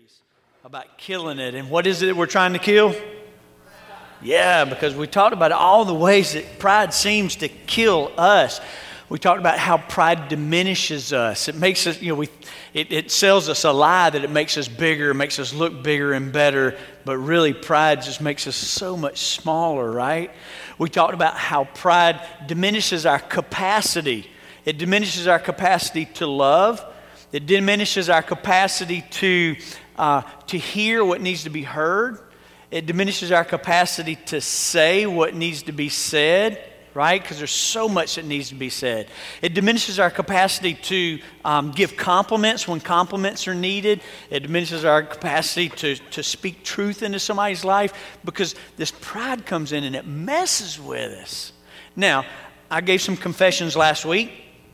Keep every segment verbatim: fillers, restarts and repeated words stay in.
series about killing it. And what is it that we're trying to kill? Yeah, because we talked about all the ways that pride seems to kill us. We talked about how pride diminishes us. It makes us, you know, we, it, it sells us a lie that it makes us bigger, makes us look bigger and better, but really pride just makes us so much smaller, right? We talked about how pride diminishes our capacity. It diminishes our capacity to love. It diminishes our capacity to, uh, to hear what needs to be heard. It diminishes our capacity to say what needs to be said, right? Because there's so much that needs to be said. It diminishes our capacity to um, give compliments when compliments are needed. It diminishes our capacity to, to speak truth into somebody's life because this pride comes in and it messes with us. Now, I gave some confessions last week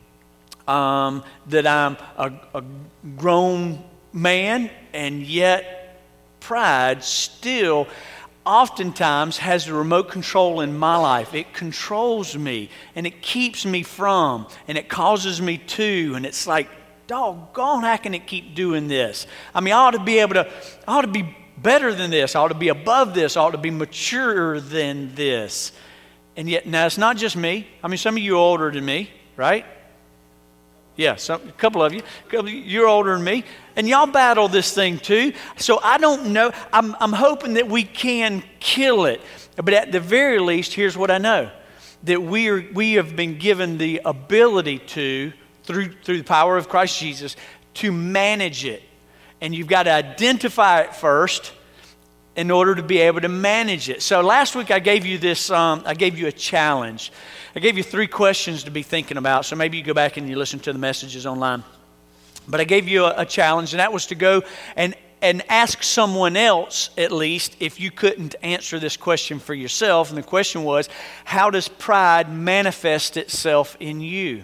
um, that I'm a, a grown man, and yet pride still oftentimes has the remote control in my life. It controls me, and it keeps me from, and it causes me to, and it's like, doggone, how can it keep doing this? I mean, I ought to be able to, I ought to be better than this. I ought to be above this. I ought to be mature than this. And yet, now it's not just me. I mean, some of you are older than me, right? Yeah, some, a couple of you. A couple of you, you're older than me. And y'all battle this thing too. So I don't know. I'm, I'm hoping that we can kill it. But at the very least, here's what I know. That we are we have been given the ability to, through, through the power of Christ Jesus, to manage it. And you've got to identify it first in order to be able to manage it. So last week I gave you this, um, I gave you a challenge. I gave you three questions to be thinking about. So maybe you go back and you listen to the messages online. But I gave you a, a challenge, and that was to go and, and ask someone else, at least, if you couldn't answer this question for yourself. And the question was, how does pride manifest itself in you?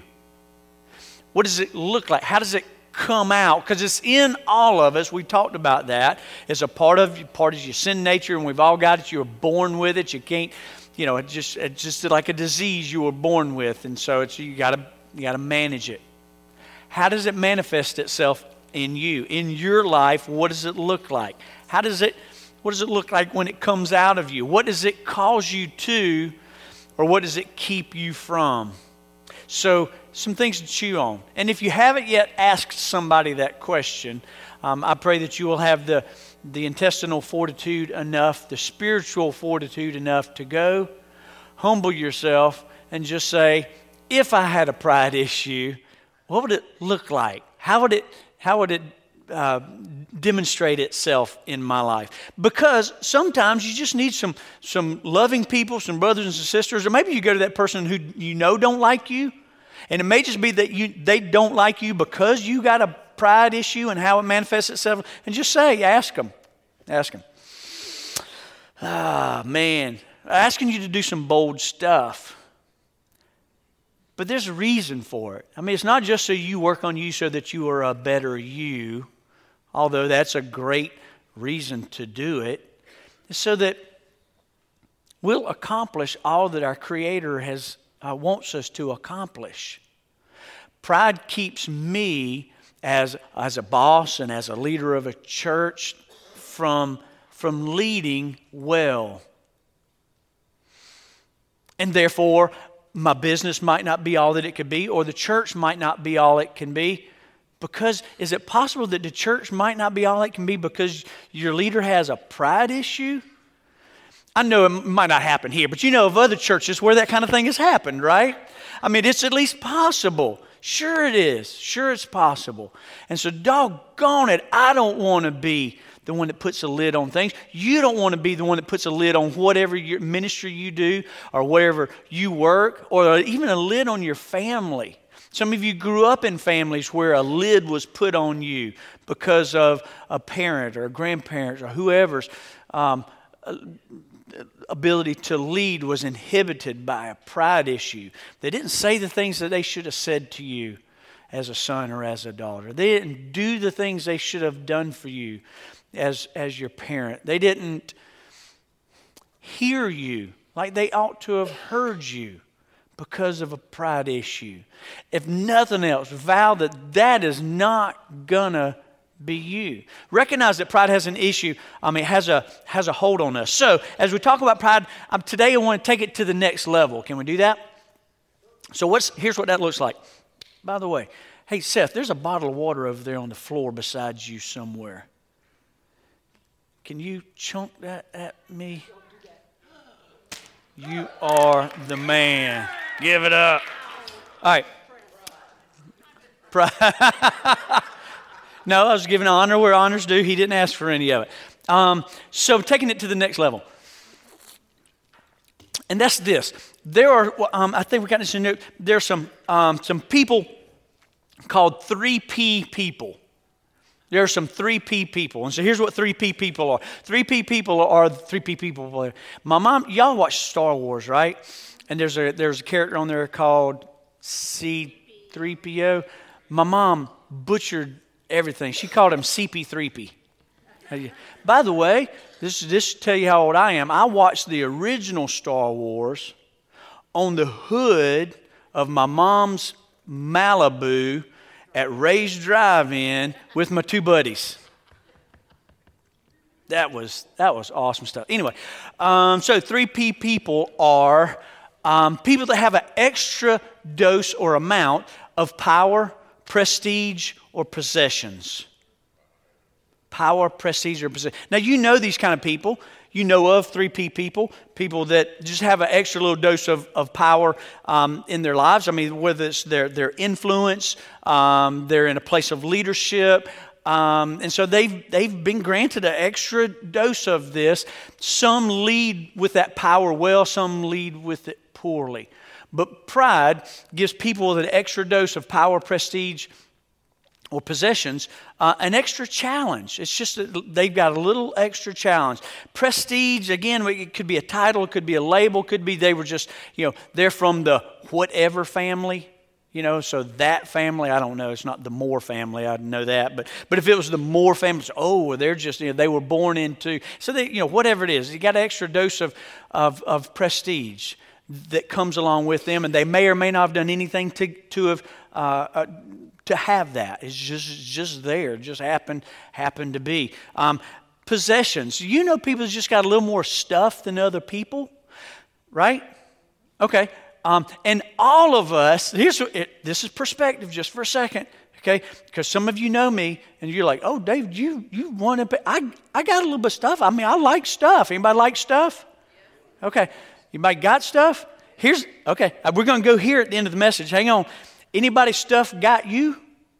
What does it look like? How does it come out? Because it's in all of us. We talked about that. It's a part of, part of your sin nature, and we've all got it. You're born with it. You can't, you know, it's just, it's just like a disease you were born with. And so it's, you got to, you got to manage it. How does it manifest itself in you? In your life, what does it look like? How does it, what does it look like when it comes out of you? What does it cause you to, or what does it keep you from? So, some things to chew on. And if you haven't yet asked somebody that question, um, I pray that you will have the, the intestinal fortitude enough, the spiritual fortitude enough to go, humble yourself, and just say, if I had a pride issue, what would it look like? How would it, how would it uh, demonstrate itself in my life? Because sometimes you just need some, some loving people, some brothers and sisters, or maybe you go to that person who you know don't like you, and it may just be that you they don't like you because you got a pride issue and how it manifests itself, and just say, ask them, ask them. Ah, man, asking you to do some bold stuff. But there's a reason for it. I mean, it's not just so you work on you so that you are a better you, although that's a great reason to do it. It's so that we'll accomplish all that our Creator has uh, wants us to accomplish. Pride keeps me as, as a boss and as a leader of a church from, from leading well. And therefore, my business might not be all that it could be, or the church might not be all it can be. Because is it possible that the church might not be all it can be because your leader has a pride issue? I know it might not happen here, but you know of other churches where that kind of thing has happened, right? I mean, it's at least possible. Sure it is. Sure it's possible. And so doggone it, I don't want to be the one that puts a lid on things. You don't want to be the one that puts a lid on whatever your ministry you do or wherever you work, or even a lid on your family. Some of you grew up in families where a lid was put on you because of a parent or a grandparent or whoever's um, ability to lead was inhibited by a pride issue. They didn't say the things that they should have said to you as a son or as a daughter. They didn't do the things they should have done for you as, as your parent. They didn't hear you like they ought to have heard you because of a pride issue. If nothing else, vow that that is not gonna be you. Recognize that pride has an issue. I mean, has a has a hold on us. So, as we talk about pride, um, today I want to take it to the next level. Can we do that? So, what's here's what that looks like. By the way, hey Seth, there's a bottle of water over there on the floor beside you somewhere. Can you chunk that at me? You are the man. Give it up. All right. No, I was giving honor where honor's due. He didn't ask for any of it. Um, so taking it to the next level. And that's this. There are, um, I think we got this in there. There's some, um, some people called three P people. There are some three P people. And so here's what three P people are. three P people are three P people. My mom, y'all watch Star Wars, right? And there's a there's a character on there called C three P O. My mom butchered everything. She called him C P three P. By the way, this this should tell you how old I am. I watched the original Star Wars on the hood of my mom's Malibu at Ray's Drive-In with my two buddies. That was that was awesome stuff. Anyway, um, so three P people are um, people that have an extra dose or amount of power, prestige, or possessions. Power, prestige, or possession. Now, you know these kind of people. You know of three P people, people that just have an extra little dose of, of power um, in their lives. I mean, whether it's their, their influence, um, they're in a place of leadership. Um, and so they've, they've been granted an extra dose of this. Some lead with that power well, some lead with it poorly. But pride gives people with an extra dose of power, prestige, or possessions, uh, an extra challenge. It's just that they've got a little extra challenge. Prestige, again, it could be a title, it could be a label, it could be they were just, you know, they're from the whatever family, you know, so that family, I don't know, it's not the Moore family, I know that, but but if it was the Moore family, oh, they're just, you know, they were born into, so they, you know, whatever it is, you got an extra dose of of, of prestige that comes along with them, and they may or may not have done anything to to have uh, uh, to have that. It's just it's just there, it just happened happened to be. Um, possessions. You know, people just got a little more stuff than other people, right? Okay, um, and all of us. Here's what it, this is perspective, just for a second. Okay, because some of you know me, and you're like, "Oh, David, you you want to?" I I got a little bit of stuff. I mean, I like stuff. Anybody like stuff? Okay. Anybody got stuff? Here's, okay, we're going to go here at the end of the message. Hang on. Anybody stuff got you?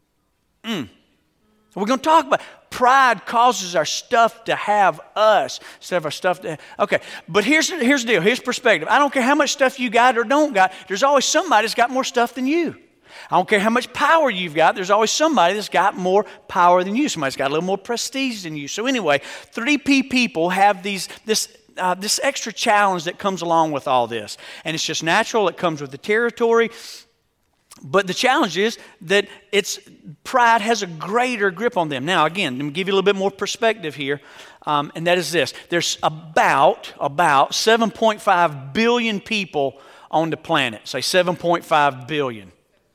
Mm. We're going to talk about pride causes our stuff to have us instead of our stuff to have. Okay, but here's, here's the deal. Here's perspective. I don't care how much stuff you got or don't got. There's always somebody that's got more stuff than you. I don't care how much power you've got. There's always somebody that's got more power than you. Somebody's got a little more prestige than you. So anyway, three P people have these this Uh, this extra challenge that comes along with all this. And it's just natural. It comes with the territory. But the challenge is that it's pride has a greater grip on them. Now, again, let me give you a little bit more perspective here. Um, and that is this. There's about, about seven point five billion people on the planet. Say seven point five billion.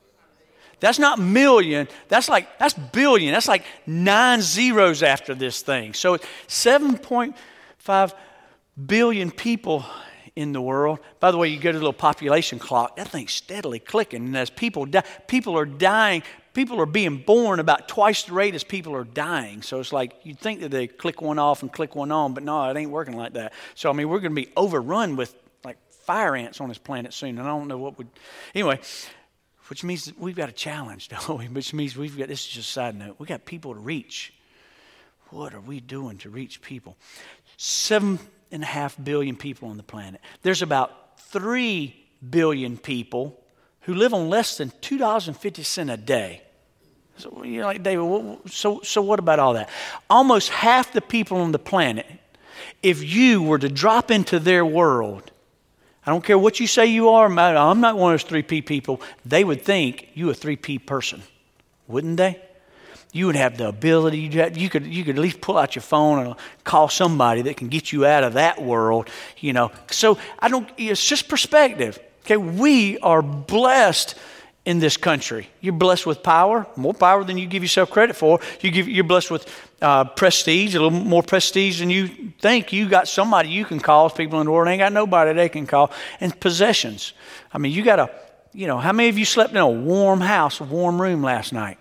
That's not million. That's like, that's billion. That's like nine zeros after this thing. So seven point five billion people in the world. By the way, you go to the little population clock, that thing's steadily clicking. And as people die, people are dying, people are being born about twice the rate as people are dying. So it's like you'd think that they click one off and click one on, but no, it ain't working like that. So, I mean, we're going to be overrun with like fire ants on this planet soon. And I don't know what would, anyway, which means that we've got a challenge, don't we? Which means we've got, this is just a side note, we got people to reach. What are we doing to reach people? Seven and a half billion people on the planet. There's about three billion people who live on less than two dollars and fifty cents a day. So you're like, David, what, so, so what about all that? Almost half the people on the planet, if you were to drop into their world, I don't care what you say you are, I'm not one of those three P people, they would think you a three P person, wouldn't they? You would have the ability, you'd have, you could you could at least pull out your phone and call somebody that can get you out of that world, you know. So I don't, it's just perspective. Okay, we are blessed in this country. You're blessed with power, more power than you give yourself credit for. You give, you're blessed with uh, prestige, a little more prestige than you think. You got somebody you can call. People in the world ain't got nobody they can call. And possessions. I mean, you got a, you know, how many of you slept in a warm house, a warm room last night?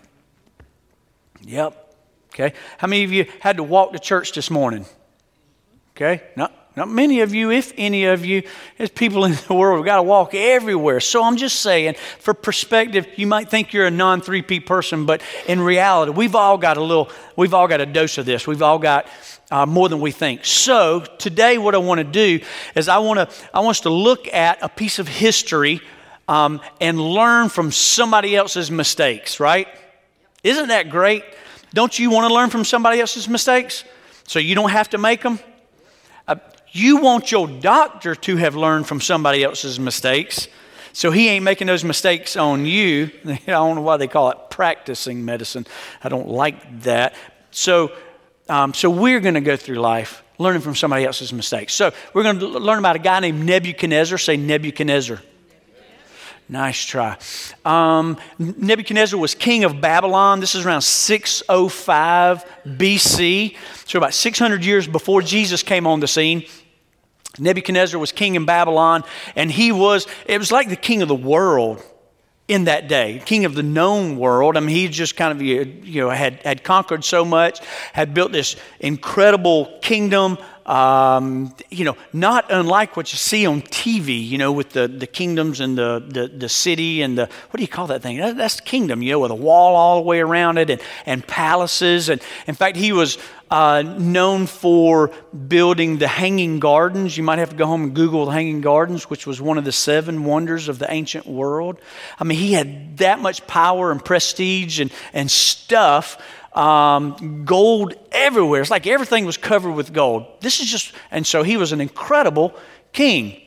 Yep. Okay. How many of you had to walk to church this morning? Okay. Not, not many of you, if any of you. There's people in the world who got to walk everywhere. So I'm just saying, for perspective, you might think you're a non three P person, but in reality, we've all got a little, we've all got a dose of this. We've all got uh, more than we think. So today, what I want to do is I want to, I want us to look at a piece of history um, and learn from somebody else's mistakes. Right? Isn't that great? Don't you want to learn from somebody else's mistakes so you don't have to make them? Uh, you want your doctor to have learned from somebody else's mistakes so he ain't making those mistakes on you. I don't know why they call it practicing medicine. I don't like that. So, um, so we're going to go through life learning from somebody else's mistakes. So we're going to learn about a guy named Nebuchadnezzar. Say Nebuchadnezzar. Nice try. Um, Nebuchadnezzar was king of Babylon. This is around six oh five B C, so about six hundred years before Jesus came on the scene. Nebuchadnezzar was king in Babylon, and he was, it was like the king of the world in that day, king of the known world. I mean, he just kind of, you know, had, had conquered so much, had built this incredible kingdom. Um, you know, not unlike what you see on T V, you know, with the, the kingdoms and the, the, the city and the, what do you call that thing? That, that's the kingdom, you know, with a wall all the way around it and, and palaces. And in fact, he was uh, known for building the Hanging Gardens. You might have to go home and Google the Hanging Gardens, which was one of the seven wonders of the ancient world. I mean, he had that much power and prestige and, and stuff. Um, gold everywhere. It's like everything was covered with gold. This is just, and so he was an incredible king.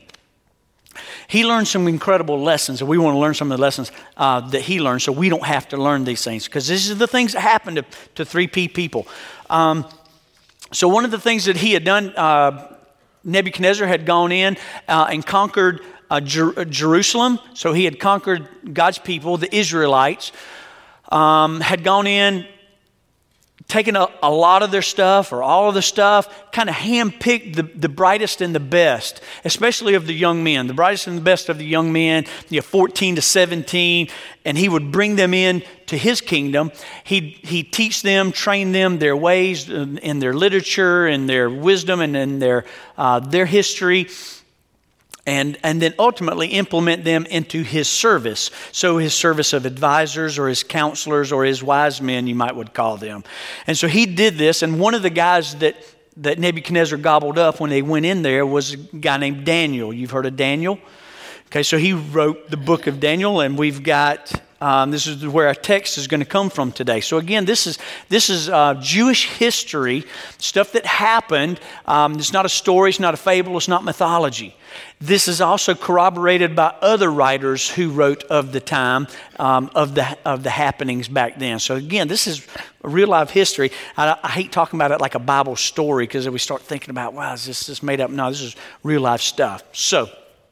He learned some incredible lessons, and we want to learn some of the lessons uh, that he learned so we don't have to learn these things, because these are the things that happen to, to three P people. Um, so one of the things that he had done, uh, Nebuchadnezzar had gone in uh, and conquered uh, Jer- Jerusalem. So he had conquered God's people, the Israelites, um, had gone in, taken a, a lot of their stuff or all of the stuff, kind of handpicked the, the brightest and the best, especially of the young men, the brightest and the best of the young men, you know, fourteen to seventeen, and he would bring them in to his kingdom. He'd, he'd teach them, train them, their ways in, in their literature and their wisdom and in their, uh, their history. And, and then ultimately implement them into his service. So his service of advisors or his counselors or his wise men, you might would call them. And so he did this. And one of the guys that, that Nebuchadnezzar gobbled up when they went in there was a guy named Daniel. You've heard of Daniel? Okay, so he wrote the book of Daniel, and we've got, um, this is where our text is going to come from today. So again, this is this is uh, Jewish history, stuff that happened. Um, it's not a story, it's not a fable, it's not mythology. This is also corroborated by other writers who wrote of the time, um, of the of the happenings back then. So again, this is a real life history. I, I hate talking about it like a Bible story, because if we start thinking about, wow, is this just made up? No, this is real life stuff. So,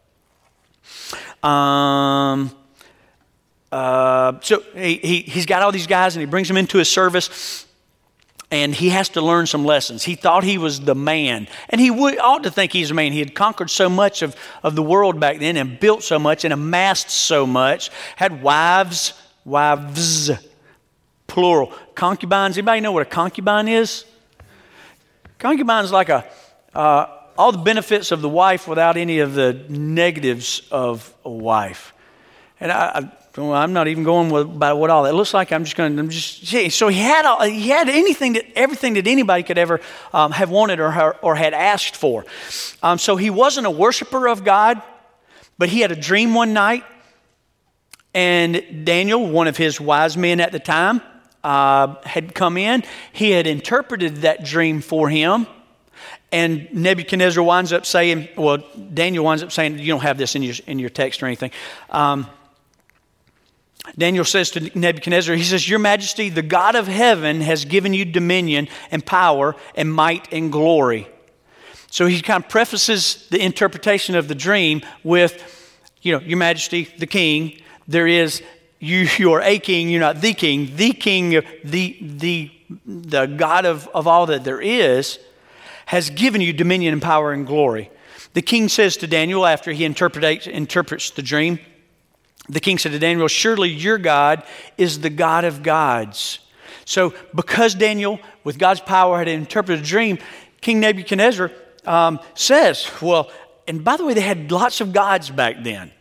um, uh, so he, he he's got all these guys, and he brings them into his service. And he has to learn some lessons. He thought he was the man. And he would, ought to think he's a man. He had conquered so much of, of the world back then and built so much and amassed so much. Had wives, wives, plural. Concubines. Anybody know what a concubine is? Concubine is like a, uh, all the benefits of the wife without any of the negatives of a wife. And I... I Well, I'm not even going with about what all that looks like. I'm just going to, I'm just, so he had, all, he had anything that, everything that anybody could ever um, have wanted or, or had asked for. Um, so he wasn't a worshiper of God, but he had a dream one night. And Daniel, one of his wise men at the time, uh, had come in. He had interpreted that dream for him. And Nebuchadnezzar winds up saying, well, Daniel winds up saying, you don't have this in your, in your text or anything. Um, Daniel says to Nebuchadnezzar, he says, "Your Majesty, the God of heaven has given you dominion and power and might and glory." So he kind of prefaces the interpretation of the dream with, you know, "Your Majesty, the king, there is you, you are a king, you're not the king. The king, the, the, the God of, of all that there is, has given you dominion and power and glory. The king says to Daniel after he interprets, interprets the dream, the king said to Daniel, surely your God is the God of gods. So because Daniel, with God's power, had interpreted a dream, King Nebuchadnezzar um, says, well, and by the way, they had lots of gods back then.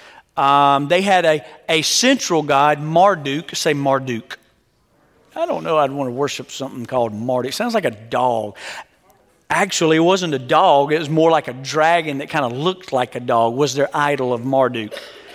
Um, they had a, a central god, Marduk. Say Marduk. I don't know, I'd want to worship something called Marduk. It sounds like a dog. Actually, it wasn't a dog. It was more like a dragon that kind of looked like a dog, was their idol of Marduk.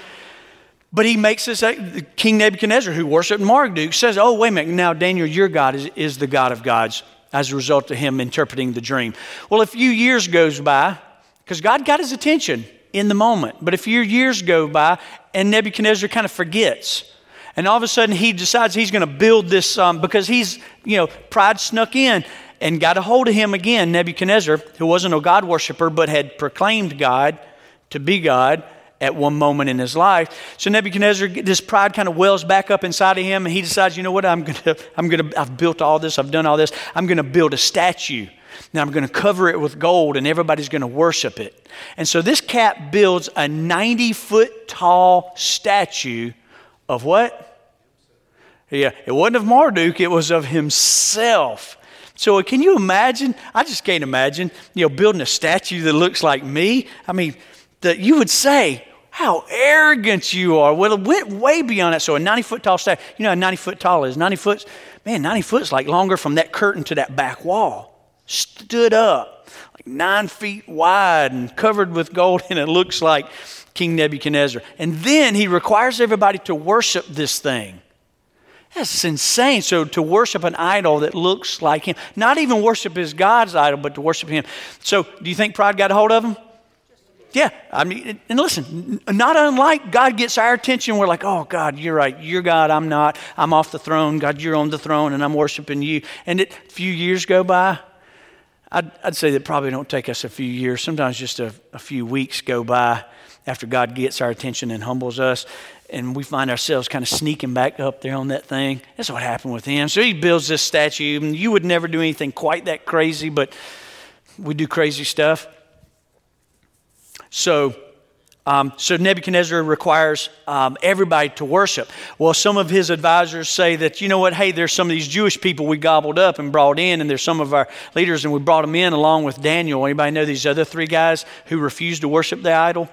But he makes this, uh, King Nebuchadnezzar, who worshiped Marduk, says, oh, wait a minute, now Daniel, your God is, is the God of gods, as a result of him interpreting the dream. Well, a few years goes by, because God got his attention in the moment, but a few years go by, and Nebuchadnezzar kind of forgets. And all of a sudden, he decides he's going to build this, um, because he's, you know, pride snuck in and got a hold of him again, Nebuchadnezzar, who wasn't a God worshiper, but had proclaimed God to be God at one moment in his life. So Nebuchadnezzar, this pride kind of wells back up inside of him, and he decides, you know what, I'm gonna, I'm gonna, I've built all this, I've done all this, I'm gonna build a statue. Now I'm gonna cover it with gold, and everybody's gonna worship it. And so this cat builds a ninety foot tall statue of what? Yeah, it wasn't of Marduk, it was of himself. So can you imagine? I just can't imagine, you know, building a statue that looks like me. I mean, that you would say, how arrogant you are. Well, it went way beyond that. So a ninety foot tall statue, you know how ninety foot tall is? ninety foot, man, ninety foot is like longer from that curtain to that back wall. Stood up, like nine feet wide and covered with gold, and it looks like King Nebuchadnezzar. And then he requires everybody to worship this thing. That's insane. So to worship an idol that looks like him, not even worship his God's idol, but to worship him. So do you think pride got a hold of him? Yeah, I mean, and listen, not unlike God gets our attention. We're like, oh, God, you're right. You're God, I'm not. I'm off the throne. God, you're on the throne, and I'm worshiping you. And it, a few years go by. I'd, I'd say that probably don't take us a few years. Sometimes just a, a few weeks go by after God gets our attention and humbles us, and we find ourselves kind of sneaking back up there on that thing. That's what happened with him. So he builds this statue, and you would never do anything quite that crazy, but we do crazy stuff. So, um, so Nebuchadnezzar requires um, everybody to worship. Well, some of his advisors say that, you know what, hey, there's some of these Jewish people we gobbled up and brought in, and there's some of our leaders, and we brought them in along with Daniel. Anybody know these other three guys who refused to worship the idol?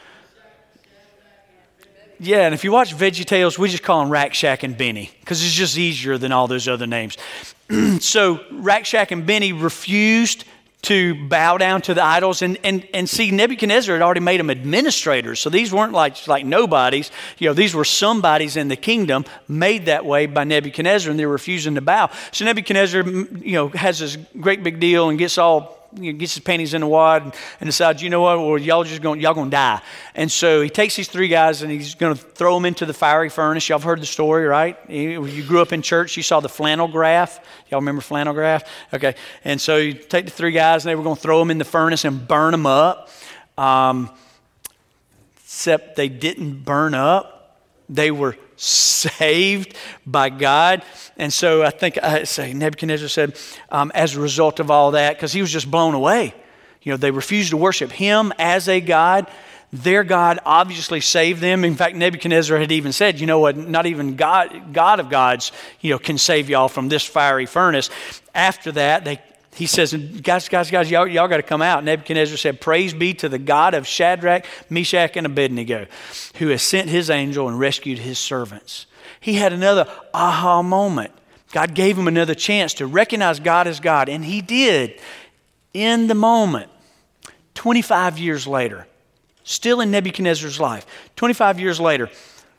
Yeah, and if you watch VeggieTales, we just call them Rack, Shack, and Benny because it's just easier than all those other names. So Rack, Shack, and Benny refused to bow down to the idols. And, and, and see, Nebuchadnezzar had already made them administrators. So these weren't like, like nobodies. You know, these were somebodies in the kingdom made that way by Nebuchadnezzar, and they were refusing to bow. So Nebuchadnezzar, you know, has this great big deal and gets all, you know, gets his panties in the wad and, and decides, you know what, well, y'all just going, y'all going to die. And so he takes these three guys and he's going to throw them into the fiery furnace. Y'all have heard the story, right? You grew up in church, you saw the flannel graph. Y'all remember flannel graph? Okay. And so you take the three guys and they were going to throw them in the furnace and burn them up. Um, except they didn't burn up. They were saved by God. And so I think I say Nebuchadnezzar said, um, as a result of all that, because he was just blown away. You know, they refused to worship him as a God. Their God obviously saved them. In fact, Nebuchadnezzar had even said, you know what, not even God, God of gods, you know, can save y'all from this fiery furnace. After that, they He says, guys, guys, guys, y'all, y'all got to come out. Nebuchadnezzar said, praise be to the God of Shadrach, Meshach, and Abednego, who has sent his angel and rescued his servants. He had another aha moment. God gave him another chance to recognize God as God, and he did in the moment. twenty-five years later, still in Nebuchadnezzar's life, twenty-five years later,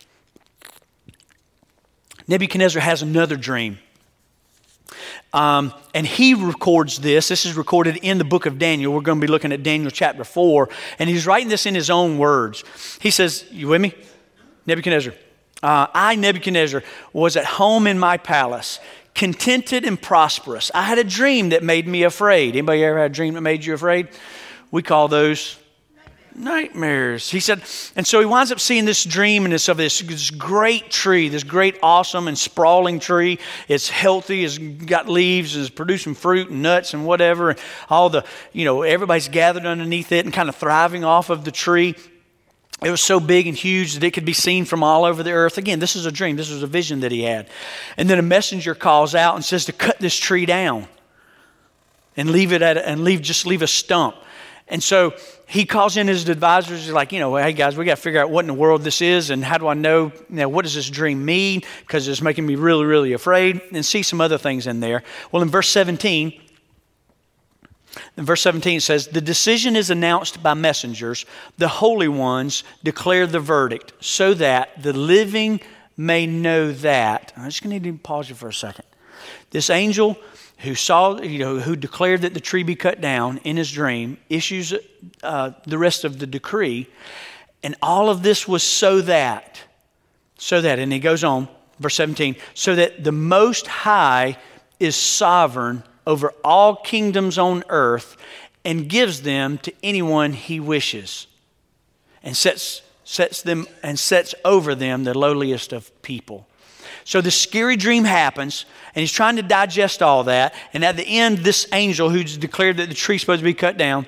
Nebuchadnezzar has another dream. Um, and he records this. This is recorded in the book of Daniel. We're going to be looking at Daniel chapter four. And he's writing this in his own words. He says, you with me? Nebuchadnezzar. Uh, I, Nebuchadnezzar, was at home in my palace, contented and prosperous. I had a dream that made me afraid. Anybody ever had a dream that made you afraid? We call those nightmares. He said, and so he winds up seeing this dream and this of this, this great tree, this great, awesome and sprawling tree. It's healthy, it's got leaves, it's producing fruit and nuts and whatever. And all the, you know, everybody's gathered underneath it and kind of thriving off of the tree. It was so big and huge that it could be seen from all over the earth. Again, this is a dream. This was a vision that he had. And then a messenger calls out and says to cut this tree down and leave it at a, and leave just leave a stump. And so he calls in his advisors. He's like, you know, hey guys, we got to figure out what in the world this is, and how do I know? You know, what does this dream mean? Because it's making me really, really afraid. And see some other things in there. Well, in verse seventeen. In verse seventeen it says, the decision is announced by messengers. The holy ones declare the verdict so that the living may know that. I'm just going to need to pause you for a second. This angel who saw, you know, who declared that the tree be cut down in his dream, issues uh, the rest of the decree. And all of this was so that, so that, and he goes on, verse seventeen, so that the Most High is sovereign over all kingdoms on earth and gives them to anyone he wishes, and sets sets them and sets over them the lowliest of people. So this scary dream happens, and he's trying to digest all that. And at the end, this angel who's declared that the tree's supposed to be cut down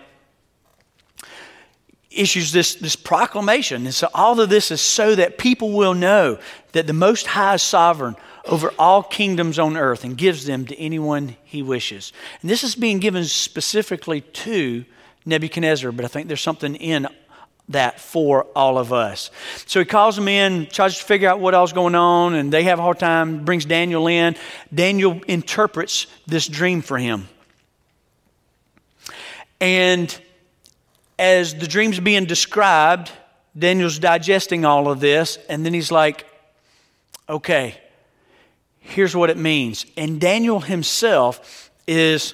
issues this, this proclamation. And so all of this is so that people will know that the Most High is sovereign over all kingdoms on earth and gives them to anyone he wishes. And this is being given specifically to Nebuchadnezzar, but I think there's something in that for all of us. So he calls them in, tries to figure out what all's going on, and they have a hard time, brings Daniel in. Daniel interprets this dream for him. And as the dream's being described, Daniel's digesting all of this, and then he's like, okay, here's what it means. And Daniel himself is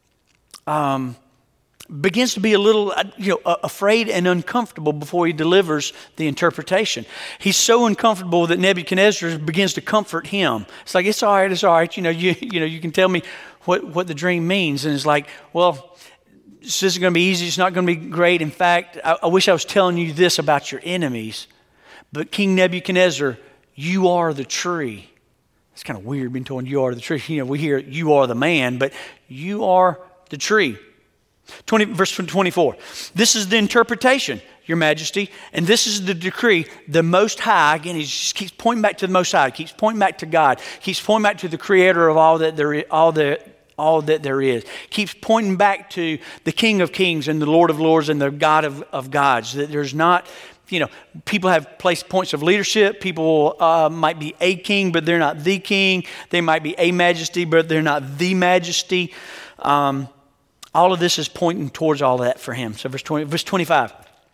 um, begins to be a little you know, afraid and uncomfortable before he delivers the interpretation. He's so uncomfortable that Nebuchadnezzar begins to comfort him. It's like, it's all right, it's all right. You know, you, you know, you can tell me what, what the dream means. And it's like, well, this isn't going to be easy. It's not going to be great. In fact, I, I wish I was telling you this about your enemies. But King Nebuchadnezzar, you are the tree. It's kind of weird being told you are the tree. You know, we hear you are the man, but you are the tree. twenty, verse twenty-four. This is the interpretation, Your Majesty, and this is the decree. The Most High, again, he just keeps pointing back to the Most High. He keeps pointing back to God. Keeps pointing back to the Creator of all that there is, all the all that there is. Keeps pointing back to the King of Kings and the Lord of Lords and the God of, of gods. That there's not, you know, people have placed points of leadership. People uh, might be a king, but they're not the king. They might be a majesty, but they're not the majesty. Um, all of this is pointing towards all that for him. So verse twenty, verse twenty-five.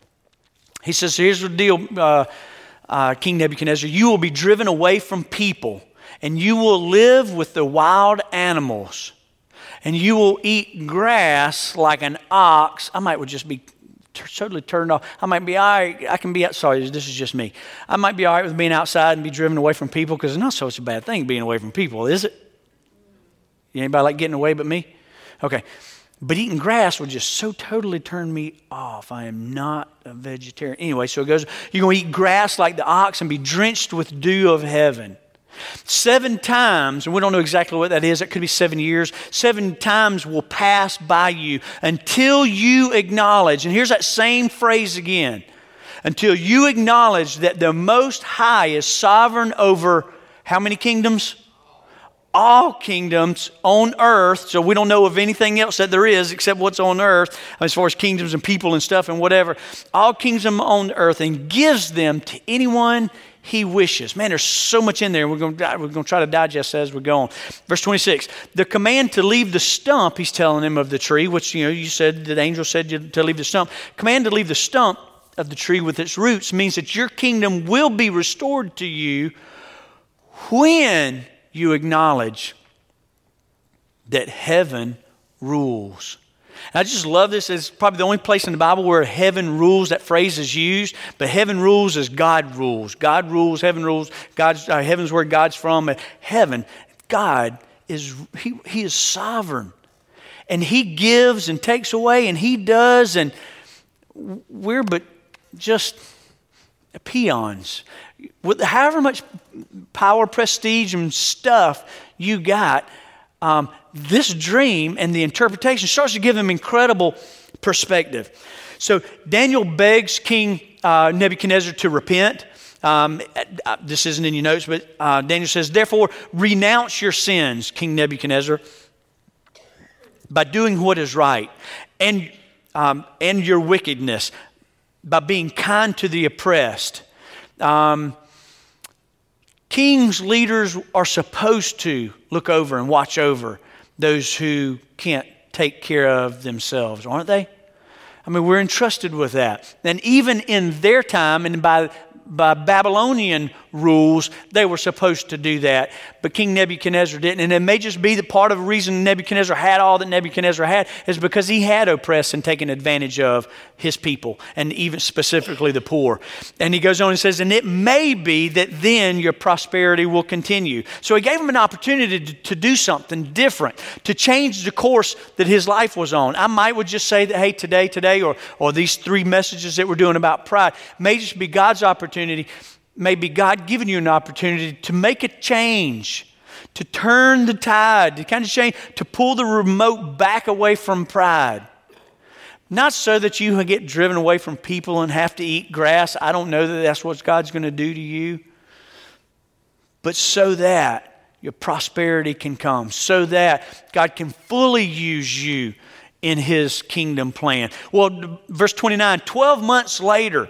He says, here's the deal, uh, uh, King Nebuchadnezzar. You will be driven away from people, and you will live with the wild animals, and you will eat grass like an ox. I might would just be t- totally turned off. I might be all right. I can be out. Sorry, this is just me. I might be all right with being outside and be driven away from people, because it's not such a bad thing being away from people, is it? Anybody like getting away but me? Okay. But eating grass would just so totally turn me off. I am not a vegetarian. Anyway, so it goes, you're going to eat grass like the ox and be drenched with dew of heaven. Seven times, and we don't know exactly what that is. It could be seven years. Seven times will pass by you until you acknowledge, and here's that same phrase again, until you acknowledge that the Most High is sovereign over how many kingdoms? All kingdoms on earth. So we don't know of anything else that there is except what's on earth as far as kingdoms and people and stuff and whatever. All kingdoms on earth, and gives them to anyone he wishes. Man, there's so much in there. We're going to, we're going to try to digest as we go on. Verse twenty-six, the command to leave the stump, he's telling him of the tree, which, you know, you said, the angel said to leave the stump. Command to leave the stump of the tree with its roots means that your kingdom will be restored to you when you acknowledge that heaven rules. And I just love this. It's probably the only place in the Bible where heaven rules, that phrase is used. But heaven rules as God rules. God rules, heaven rules. God's, uh, heaven's where God's from. But heaven, God is, he, he is sovereign. And he gives and takes away, and he does. And we're but just peons. With however much power, prestige, and stuff you got, um, this dream and the interpretation starts to give them incredible perspective. So Daniel begs King uh, Nebuchadnezzar to repent. Um, this isn't in your notes, but uh, Daniel says, therefore, renounce your sins, King Nebuchadnezzar, by doing what is right, and um, and your wickedness, by being kind to the oppressed. Um, kings, leaders are supposed to look over and watch over those who can't take care of themselves, aren't they? I mean, we're entrusted with that. And even in their time, and by by Babylonian rules, they were supposed to do that. But King Nebuchadnezzar didn't. And it may just be that part of the reason Nebuchadnezzar had all that Nebuchadnezzar had is because he had oppressed and taken advantage of his people, and even specifically the poor. And he goes on and says, and it may be that then your prosperity will continue. So he gave him an opportunity to, to do something different, to change the course that his life was on. I might would just say that, hey, today, today, or, or these three messages that we're doing about pride may just be God's opportunity. Maybe God giving you an opportunity to make a change, to turn the tide, to kind of change, to pull the remote back away from pride. Not so that you get driven away from people and have to eat grass. I don't know that that's what God's going to do to you. But so that your prosperity can come, so that God can fully use you in His kingdom plan. Well, verse twenty-nine, twelve months later,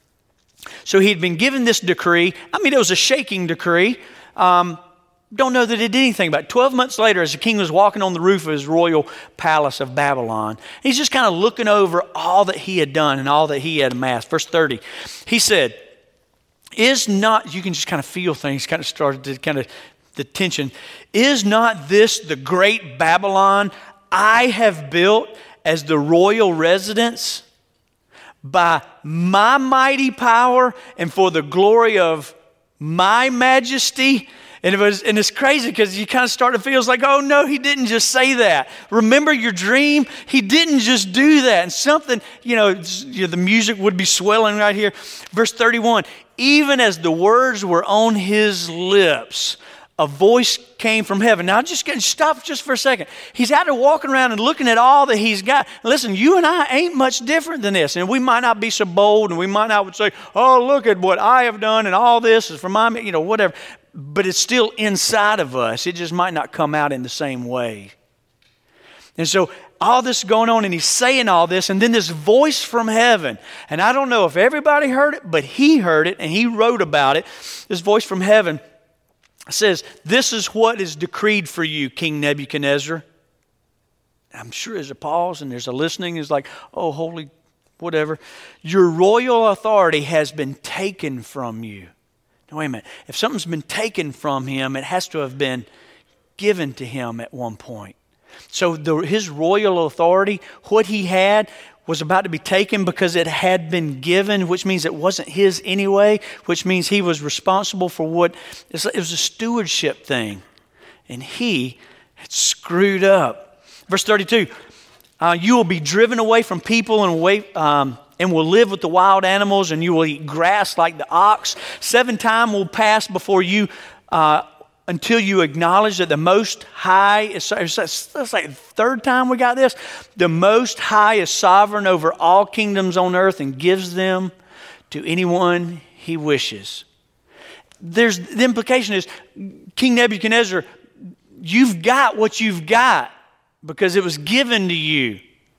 so he'd been given this decree. I mean, it was a shaking decree. Um, don't know that it did anything about it. Twelve months later, as the king was walking on the roof of his royal palace of Babylon, he's just kind of looking over all that he had done and all that he had amassed. Verse thirty, he said, is not, you can just kind of feel things kind of started to kind of, the tension. Is not this the great Babylon I have built as the royal residence? By my mighty power and for the glory of my majesty. And it was, and it's crazy because you kind of start to feel it's like, oh no, he didn't just say that. Remember your dream? He didn't just do that. And something, you know, you know, the music would be swelling right here. Verse thirty-one, even as the words were on his lips, a voice came from heaven. Now, just get, stop just for a second. He's out there walking around and looking at all that he's got. Listen, you and I ain't much different than this. And we might not be so bold, and we might not would say, oh, look at what I have done, and all this is from my, you know, whatever. But it's still inside of us. It just might not come out in the same way. And so all this is going on, and he's saying all this, and then this voice from heaven. And I don't know if everybody heard it, but he heard it, and he wrote about it. This voice from heaven says, this is what is decreed for you, King Nebuchadnezzar. I'm sure there's a pause and there's a listening. It's like, oh, holy whatever. Your royal authority has been taken from you. Now, wait a minute. If something's been taken from him, it has to have been given to him at one point. So the, his royal authority, what he had, was about to be taken because it had been given, which means it wasn't his anyway, which means he was responsible for what, it was a stewardship thing. And he had screwed up. Verse thirty-two, uh, you will be driven away from people and away, um, and will live with the wild animals, and you will eat grass like the ox. Seven times will pass before you uh, until you acknowledge that the Most High is, that's like the third time we got this. The Most High is sovereign over all kingdoms on earth and gives them to anyone he wishes. There's, the implication is, King Nebuchadnezzar, you've got what you've got because it was given to you.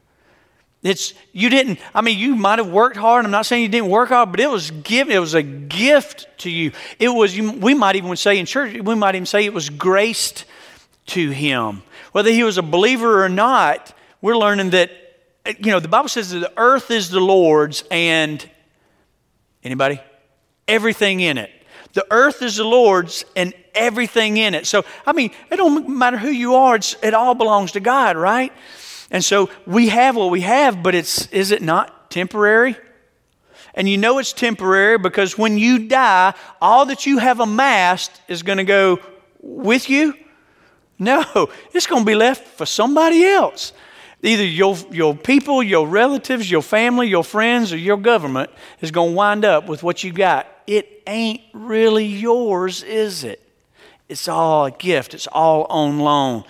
It's, you didn't, I mean, you might have worked hard. I'm not saying you didn't work hard, but it was given, it was a gift to you. It was, you, we might even say in church, we might even say it was graced to him. Whether he was a believer or not, we're learning that, you know, the Bible says that the earth is the Lord's and, anybody? Everything in it. The earth is the Lord's and everything in it. So, I mean, it don't matter who you are, it's, it all belongs to God, right? And so we have what we have, but it's, is it not temporary? And you know it's temporary because when you die, all that you have amassed is going to go with you? No, it's going to be left for somebody else. Either your, your people, your relatives, your family, your friends, or your government is going to wind up with what you got. It ain't really yours, is it? It's all a gift. It's all on loan.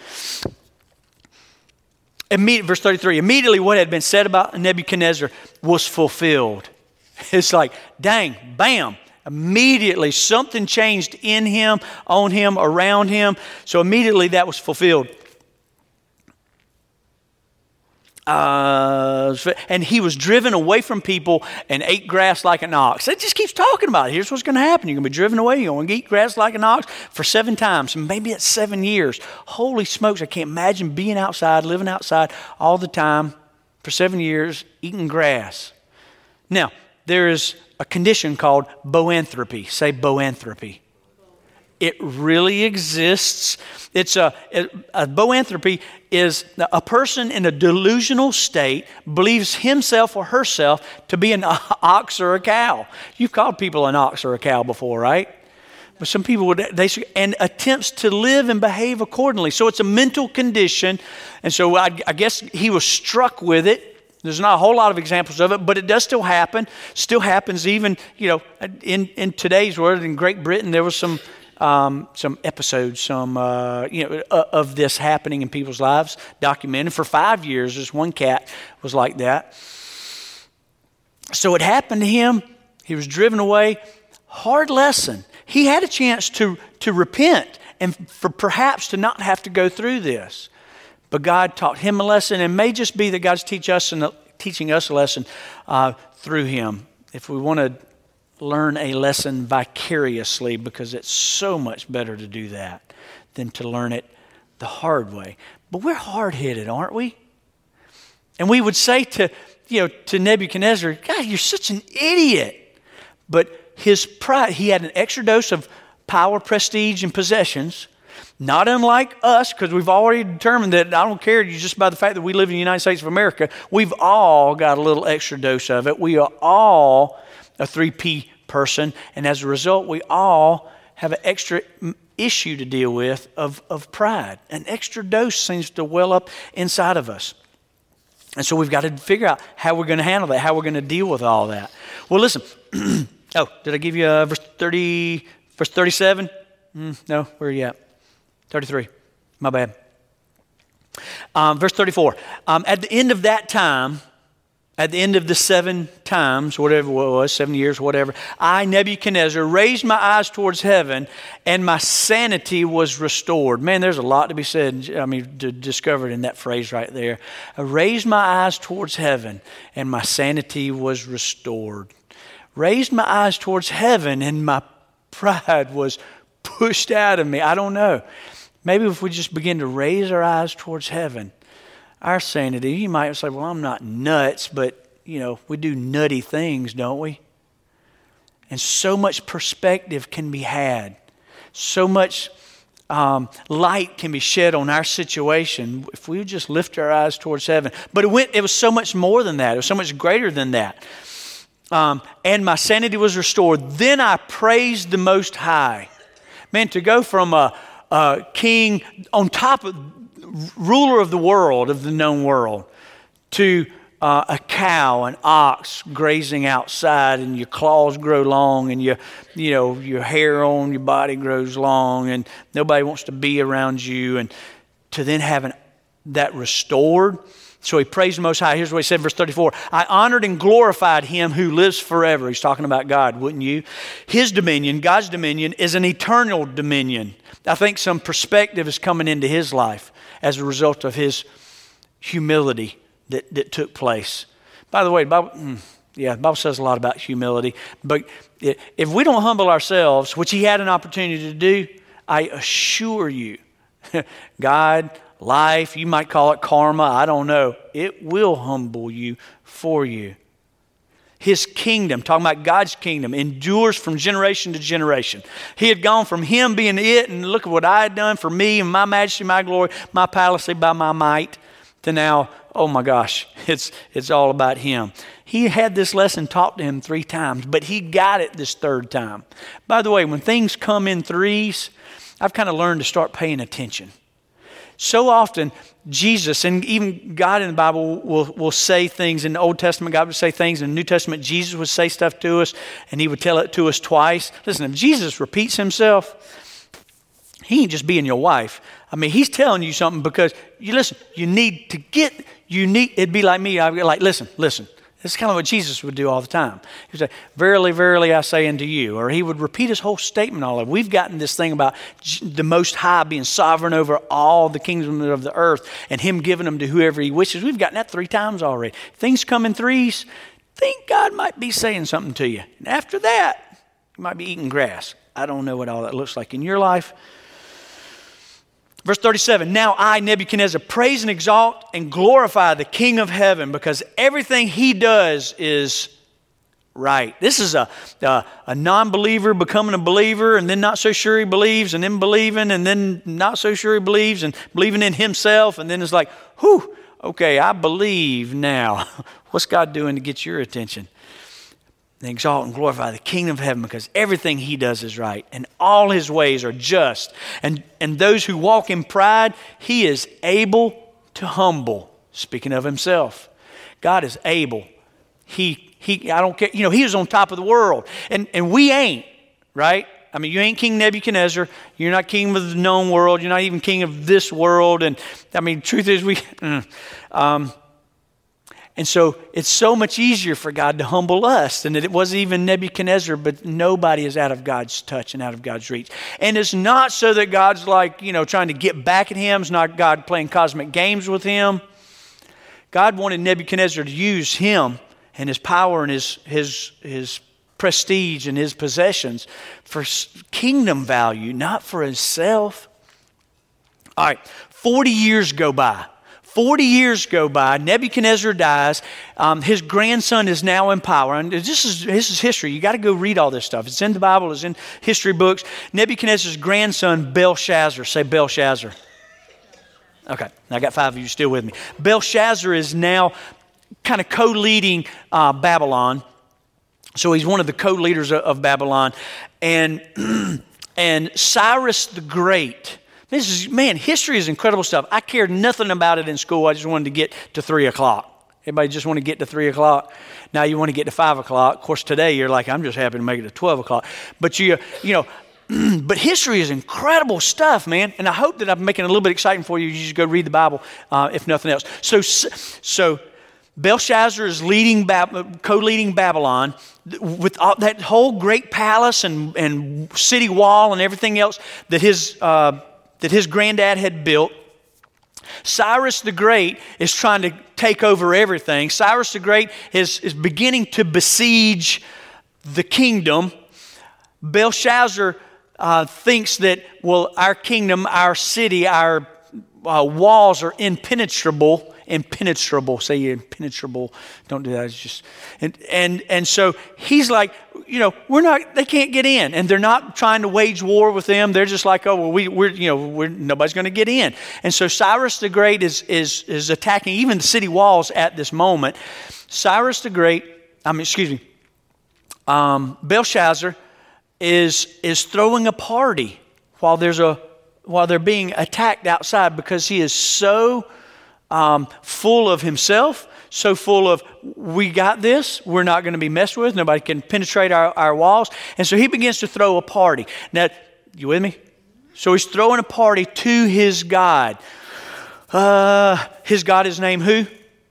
Immediate, verse thirty-three, immediately what had been said about Nebuchadnezzar was fulfilled. It's like, dang, bam. Immediately something changed in him, on him, around him. So immediately that was fulfilled. Uh, and he was driven away from people and ate grass like an ox. It just keeps talking about it. Here's what's going to happen. You're going to be driven away. You're going to eat grass like an ox for seven times. Maybe it's seven years. Holy smokes, I can't imagine being outside, living outside all the time for seven years, eating grass. Now, there is a condition called boanthropy. Say boanthropy. It really exists. It's a, a boanthropy is a person in a delusional state believes himself or herself to be an ox or a cow. You've called people an ox or a cow before, right? But some people would, they and attempts to live and behave accordingly. So it's a mental condition. And so I, I guess he was struck with it. There's not a whole lot of examples of it, but it does still happen. Still happens even, you know, in, in today's world. In Great Britain, there was some um, some episodes, some uh, you know, of this happening in people's lives, documented for five years. This one cat was like that. So it happened to him. He was driven away. Hard lesson. He had a chance to to repent and for perhaps to not have to go through this. But God taught him a lesson, and it may just be that God's teach us and teaching us a lesson uh, through him. If we want to learn a lesson vicariously, because it's so much better to do that than to learn it the hard way. But we're hard-headed, aren't we? And we would say to, you know, to Nebuchadnezzar, God, you're such an idiot. But his pride, he had an extra dose of power, prestige, and possessions. Not unlike us, because we've already determined that, I don't care just by the fact that we live in the United States of America, we've all got a little extra dose of it. We are all a three P person, and as a result, we all have an extra issue to deal with of, of pride. An extra dose seems to well up inside of us. And so we've got to figure out how we're going to handle that, how we're going to deal with all that. Well, listen. Oh, did I give you uh, verse thirty, verse thirty-seven? Mm, no, where are you at? thirty-three. My bad. Um, verse thirty-four. Um, at the end of that time, at the end of the seven times, whatever it was, seven years, whatever, I, Nebuchadnezzar, raised my eyes towards heaven, and my sanity was restored. Man, there's a lot to be said, I mean, to, discovered in that phrase right there. I raised my eyes towards heaven, and my sanity was restored. Raised my eyes towards heaven, and my pride was pushed out of me. I don't know. Maybe if we just begin to raise our eyes towards heaven, our sanity, you might say, well, I'm not nuts, but, you know, we do nutty things, don't we? And so much perspective can be had. So much um, light can be shed on our situation if we would just lift our eyes towards heaven. But it went. It was so much more than that. It was so much greater than that. Um, and my sanity was restored. Then I praised the Most High. Man, to go from a, a king on top of, ruler of the world, of the known world, to uh, a cow, an ox grazing outside, and your claws grow long, and your, you know, your hair on your body grows long, and nobody wants to be around you, and to then having that restored. So he praised the Most High. Here's what he said in verse thirty-four. I honored and glorified him who lives forever. He's talking about God, wouldn't you? His dominion, God's dominion, is an eternal dominion. I think some perspective is coming into his life as a result of his humility that, that took place. By the way, the Bible, yeah, the Bible says a lot about humility. But if we don't humble ourselves, which he had an opportunity to do, I assure you, God, life, you might call it karma, I don't know. It will humble you for you. His kingdom, talking about God's kingdom, endures from generation to generation. He had gone from him being it, and look at what I had done for me and my majesty, my glory, my palace by my might, to now, oh my gosh, it's, it's all about him. He had this lesson taught to him three times, but he got it this third time. By the way, when things come in threes, I've kind of learned to start paying attention. So often, Jesus and even God in the Bible will, will say things. In the Old Testament, God would say things. In the New Testament, Jesus would say stuff to us, and he would tell it to us twice. Listen, if Jesus repeats himself, he ain't just being your wife. I mean, he's telling you something because, you listen, you need to get, you need, it'd be like me. I'd be like, listen, listen. This is kind of what Jesus would do all the time. He would say, verily, verily, I say unto you. Or he would repeat his whole statement all over. We've gotten this thing about the Most High being sovereign over all the kingdoms of the earth and him giving them to whoever he wishes. We've gotten that three times already. Things come in threes. Think God might be saying something to you. And after that, you might be eating grass. I don't know what all that looks like in your life. Verse thirty-seven, now I, Nebuchadnezzar, praise and exalt and glorify the King of heaven because everything he does is right. This is a, a, a non-believer becoming a believer and then not so sure he believes and then believing and then not so sure he believes and believing in himself. And then it's like, whew, okay, I believe now. What's God doing to get your attention? And exalt and glorify the kingdom of heaven because everything he does is right and all his ways are just. And, and those who walk in pride, he is able to humble. Speaking of himself, God is able. He, he, I don't care, you know, he is on top of the world and, and we ain't, right? I mean, you ain't King Nebuchadnezzar. You're not king of the known world. You're not even king of this world. And I mean, truth is we, um, And so it's so much easier for God to humble us than it was even Nebuchadnezzar, but nobody is out of God's touch and out of God's reach. And it's not so that God's like, you know, trying to get back at him. It's not God playing cosmic games with him. God wanted Nebuchadnezzar to use him and his power and his, his, his prestige and his possessions for kingdom value, not for himself. All right, forty years go by. forty years go by, Nebuchadnezzar dies, um, his grandson is now in power, and this is, this is history. You got to go read all this stuff. It's in the Bible, it's in history books. Nebuchadnezzar's grandson, Belshazzar, say Belshazzar. Okay, I got five of you still with me. Belshazzar is now kind of co-leading uh, Babylon. So he's one of the co-leaders of, of Babylon. And, and Cyrus the Great, This is, man, history is incredible stuff. I cared nothing about it in school. I just wanted to get to three o'clock. Everybody just want to get to three o'clock. Now you want to get to five o'clock. Of course, today you're like, I'm just happy to make it to twelve o'clock. But you, you know, but history is incredible stuff, man. And I hope that I'm making it a little bit exciting for you. You just go read the Bible, uh, if nothing else. So, so Belshazzar is leading, co-leading Babylon with all, that whole great palace and, and city wall and everything else that his uh, that his granddad had built. Cyrus the Great is trying to take over everything. Cyrus the Great is, is beginning to besiege the kingdom. Belshazzar uh, thinks that, well, our kingdom, our city, our uh, walls are impenetrable. Impenetrable, say impenetrable. Don't do that. It's just, and, and, and so he's like, you know, we're not, they can't get in. And they're not trying to wage war with them. They're just like, oh, well, we, we're, you know, we're, nobody's going to get in. And so Cyrus the Great is, is, is attacking even the city walls at this moment. Cyrus the Great, I mean, excuse me, um, Belshazzar is, is throwing a party while there's a, while they're being attacked outside because he is so Um, full of himself, so full of, we got this, we're not going to be messed with, nobody can penetrate our, our walls. And so he begins to throw a party. Now, you with me? So he's throwing a party to his God. Uh, his God is named who?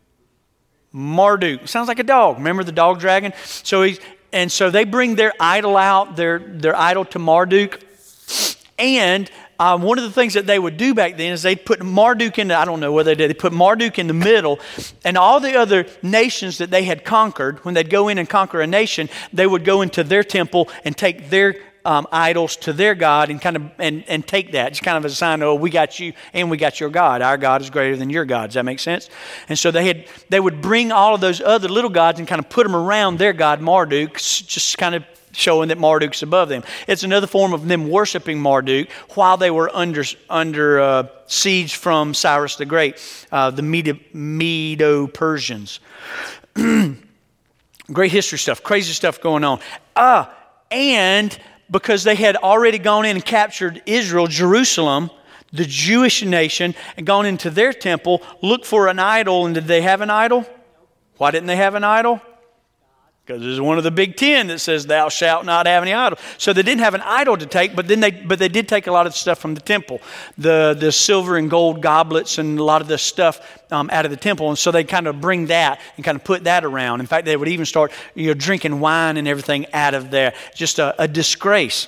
Marduk. Sounds like a dog. Remember the dog dragon? So he, and so they bring their idol out, their, their idol to Marduk. And Um, one of the things that they would do back then is they'd put Marduk in the, I don't know what they did, they put Marduk in the middle, and all the other nations that they had conquered, when they'd go in and conquer a nation, they would go into their temple and take their um, idols to their God and kind of and, and take that. It's kind of a sign of, oh, we got you and we got your God. Our God is greater than your God. Does that make sense? And so they had they would bring all of those other little gods and kind of put them around their God Marduk, just kind of showing that Marduk's above them. It's another form of them worshiping Marduk while they were under under uh, siege from Cyrus the Great, uh, the Medo, Medo-Persians. Great history stuff, crazy stuff going on. Uh, and because they had already gone in and captured Israel, Jerusalem, the Jewish nation and gone into their temple, looked for an idol, and did they have an idol? Why didn't they have an idol? Because there's one of the big ten that says, thou shalt not have any idol. So they didn't have an idol to take, but then they but they did take a lot of the stuff from the temple. The the silver and gold goblets and a lot of the stuff um, out of the temple. And so they kind of bring that and kind of put that around. In fact, they would even start you know, drinking wine and everything out of there. Just a, a disgrace.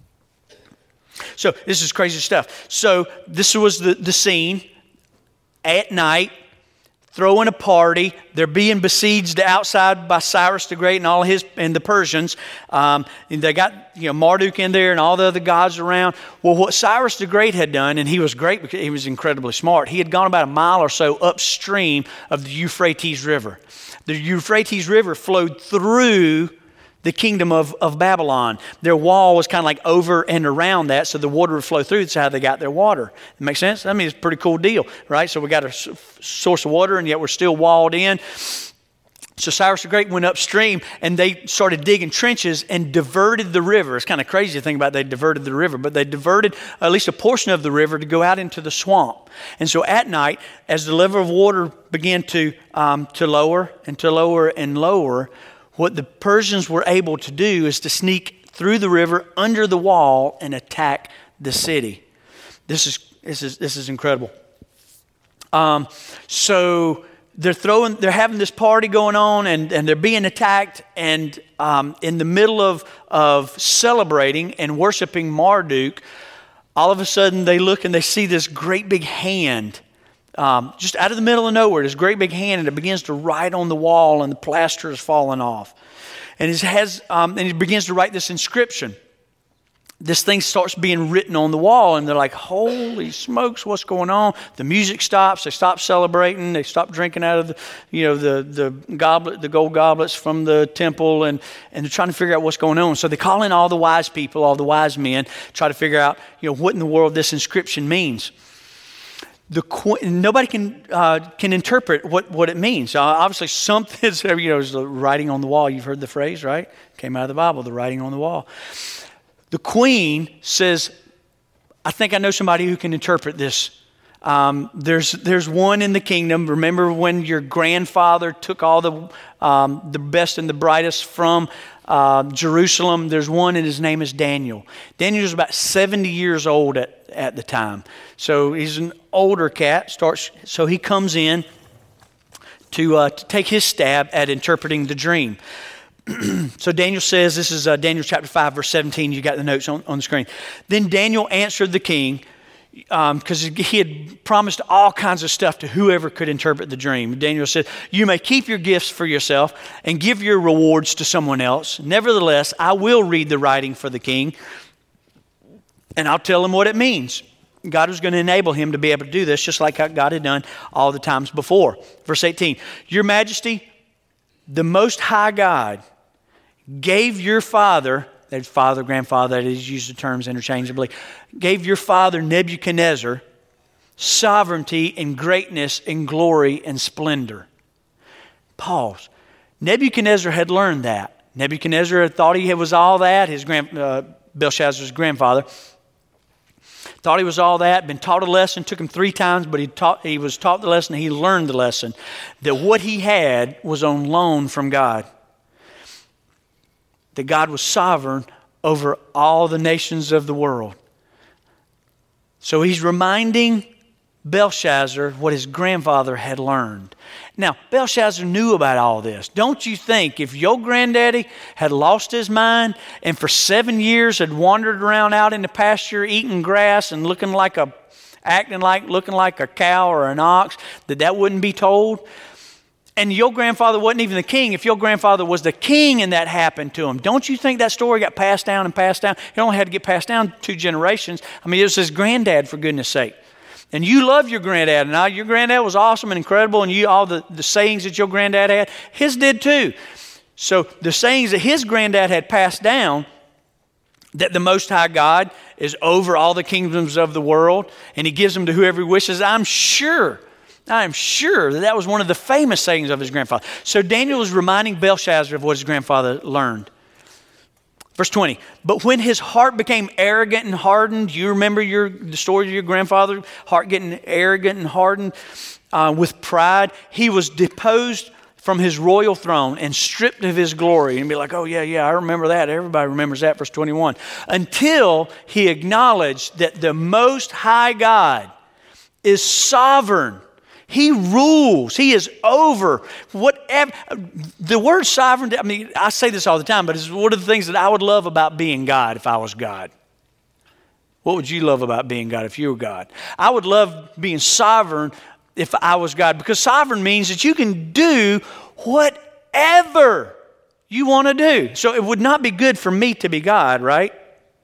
So this is crazy stuff. So this was the, the scene at night. Throwing a party. They're being besieged outside by Cyrus the Great and all his and the Persians. Um, and they got you know Marduk in there and all the other gods around. Well, what Cyrus the Great had done, and he was great because he was incredibly smart. He had gone about a mile or so upstream of the Euphrates River. The Euphrates River flowed through the kingdom of, of Babylon. Their wall was kind of like over and around that, so the water would flow through. That's how they got their water. It makes sense? I mean, it's a pretty cool deal, right? So we got a source of water, and yet we're still walled in. So Cyrus the Great went upstream, and they started digging trenches and diverted the river. It's kind of crazy to think about they diverted the river, but they diverted at least a portion of the river to go out into the swamp. And so at night, as the level of water began to um, to lower and to lower and lower, what the Persians were able to do is to sneak through the river under the wall and attack the city. This is this is this is incredible. Um, so they're throwing, they're having this party going on, and, and they're being attacked. And um, in the middle of of celebrating and worshiping Marduk, all of a sudden they look and they see this great big hand. Um, just out of the middle of nowhere, this great big hand, and it begins to write on the wall, and the plaster is falling off. And it has, um, and he begins to write this inscription. This thing starts being written on the wall, and they're like, "Holy smokes, what's going on?" The music stops. They stop celebrating. They stop drinking out of the, you know, the the goblet, the gold goblets from the temple, and and they're trying to figure out what's going on. So they call in all the wise people, all the wise men, try to figure out, you know, what in the world this inscription means. The nobody can uh, can interpret what, what it means. Uh, obviously, something is, you know, is the writing on the wall. You've heard the phrase, right? Came out of the Bible, the writing on the wall. The queen says, "I think I know somebody who can interpret this." Um, there's there's one in the kingdom. Remember when your grandfather took all the um, the best and the brightest from uh, Jerusalem? There's one, and his name is Daniel. Daniel was about seventy years old at at the time. So he's an older cat. Starts. So he comes in to, uh, to take his stab at interpreting the dream. So Daniel says, this is uh, Daniel chapter five, verse seventeen. You got the notes on, on the screen. Then Daniel answered the king, because um, he had promised all kinds of stuff to whoever could interpret the dream. Daniel said, "You may keep your gifts for yourself and give your rewards to someone else. Nevertheless, I will read the writing for the king, and I'll tell him what it means." God was going to enable him to be able to do this, just like God had done all the times before. Verse eighteen, "Your Majesty, the Most High God gave your father," that's father, grandfather, that is used the terms interchangeably, "gave your father Nebuchadnezzar sovereignty and greatness and glory and splendor." Pause. Nebuchadnezzar had learned that. Nebuchadnezzar had thought he was all that, his grand, uh, Belshazzar's grandfather. Thought he was all that, been taught a lesson, took him three times, but he taught, he was taught the lesson, he learned the lesson, that what he had was on loan from God. That God was sovereign over all the nations of the world. So he's reminding Belshazzar what his grandfather had learned. Now, Belshazzar knew about all this. Don't you think if your granddaddy had lost his mind and for seven years had wandered around out in the pasture eating grass and looking like a, acting like, looking like a cow or an ox, that that wouldn't be told? And your grandfather wasn't even the king. If your grandfather was the king and that happened to him, don't you think that story got passed down and passed down? It only had to get passed down two generations. I mean, it was his granddad, for goodness sake. And you love your granddad, and all, your granddad was awesome and incredible, and you all the, the sayings that your granddad had, his did too. So the sayings that his granddad had passed down, that the Most High God is over all the kingdoms of the world, and he gives them to whoever he wishes, I'm sure, I'm sure that that was one of the famous sayings of his grandfather. So Daniel was reminding Belshazzar of what his grandfather learned. Verse twenty, but when his heart became arrogant and hardened, you remember your, the story of your grandfather, heart getting arrogant and hardened uh, with pride, he was deposed from his royal throne and stripped of his glory. And be like, oh yeah, yeah, I remember that. Everybody remembers that, verse twenty-one. Until he acknowledged that the Most High God is sovereign. He rules. He is over whatever. The word sovereign, I mean, I say this all the time, but it's one of the things that I would love about being God if I was God. What would you love about being God if you were God? I would love being sovereign if I was God, because sovereign means that you can do whatever you want to do. So it would not be good for me to be God, right?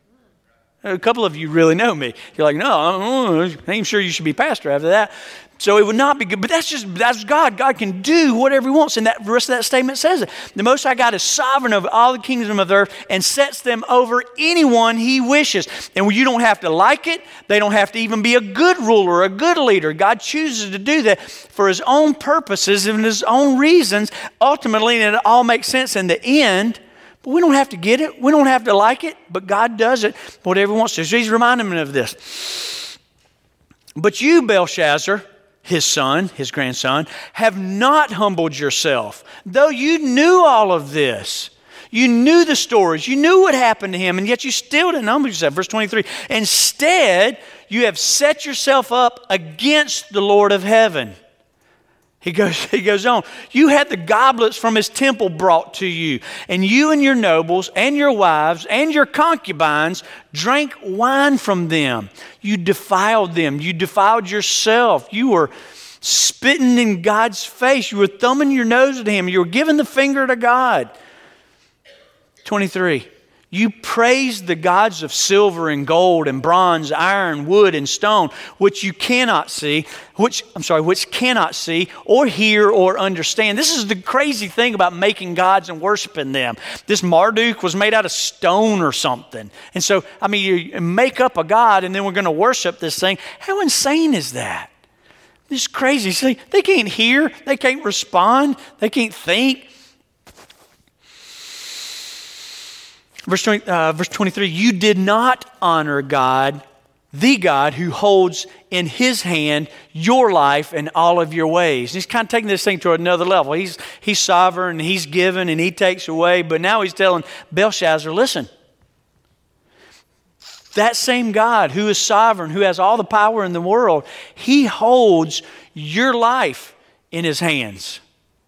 A couple of you really know me. You're like, no, I ain't sure you should be pastor after that. So it would not be good. But that's just, that's God. God can do whatever he wants. And that, the rest of that statement says it. The Most High God is sovereign over all the kingdom of the earth and sets them over anyone he wishes. And you don't have to like it. They don't have to even be a good ruler, a good leader. God chooses to do that for his own purposes and his own reasons. Ultimately, and it all makes sense in the end. But we don't have to get it. We don't have to like it. But God does it whatever he wants to. So he's reminding me of this. But you, Belshazzar, his son, his grandson, have not humbled yourself, though you knew all of this. You knew the stories. You knew what happened to him, and yet you still didn't humble yourself. Verse twenty-three, instead, you have set yourself up against the Lord of heaven. He goes, he goes on, you had the goblets from his temple brought to you, and you and your nobles and your wives and your concubines drank wine from them. You defiled them. You defiled yourself. You were spitting in God's face. You were thumbing your nose at him. You were giving the finger to God. twenty-three, you praised the gods of silver and gold and bronze, iron, wood, and stone, which you cannot see, which, I'm sorry, which cannot see or hear or understand. This is the crazy thing about making gods and worshiping them. This Marduk was made out of stone or something. And so, I mean, you make up a god and then we're going to worship this thing. How insane is that? This is crazy. See, they can't hear, they can't respond, they can't think. Verse, twenty, uh, verse twenty-three, you did not honor God, the God who holds in his hand your life and all of your ways. He's kind of taking this thing to another level. He's, he's sovereign, and he's given, and he takes away. But now he's telling Belshazzar, listen, that same God who is sovereign, who has all the power in the world, he holds your life in his hands.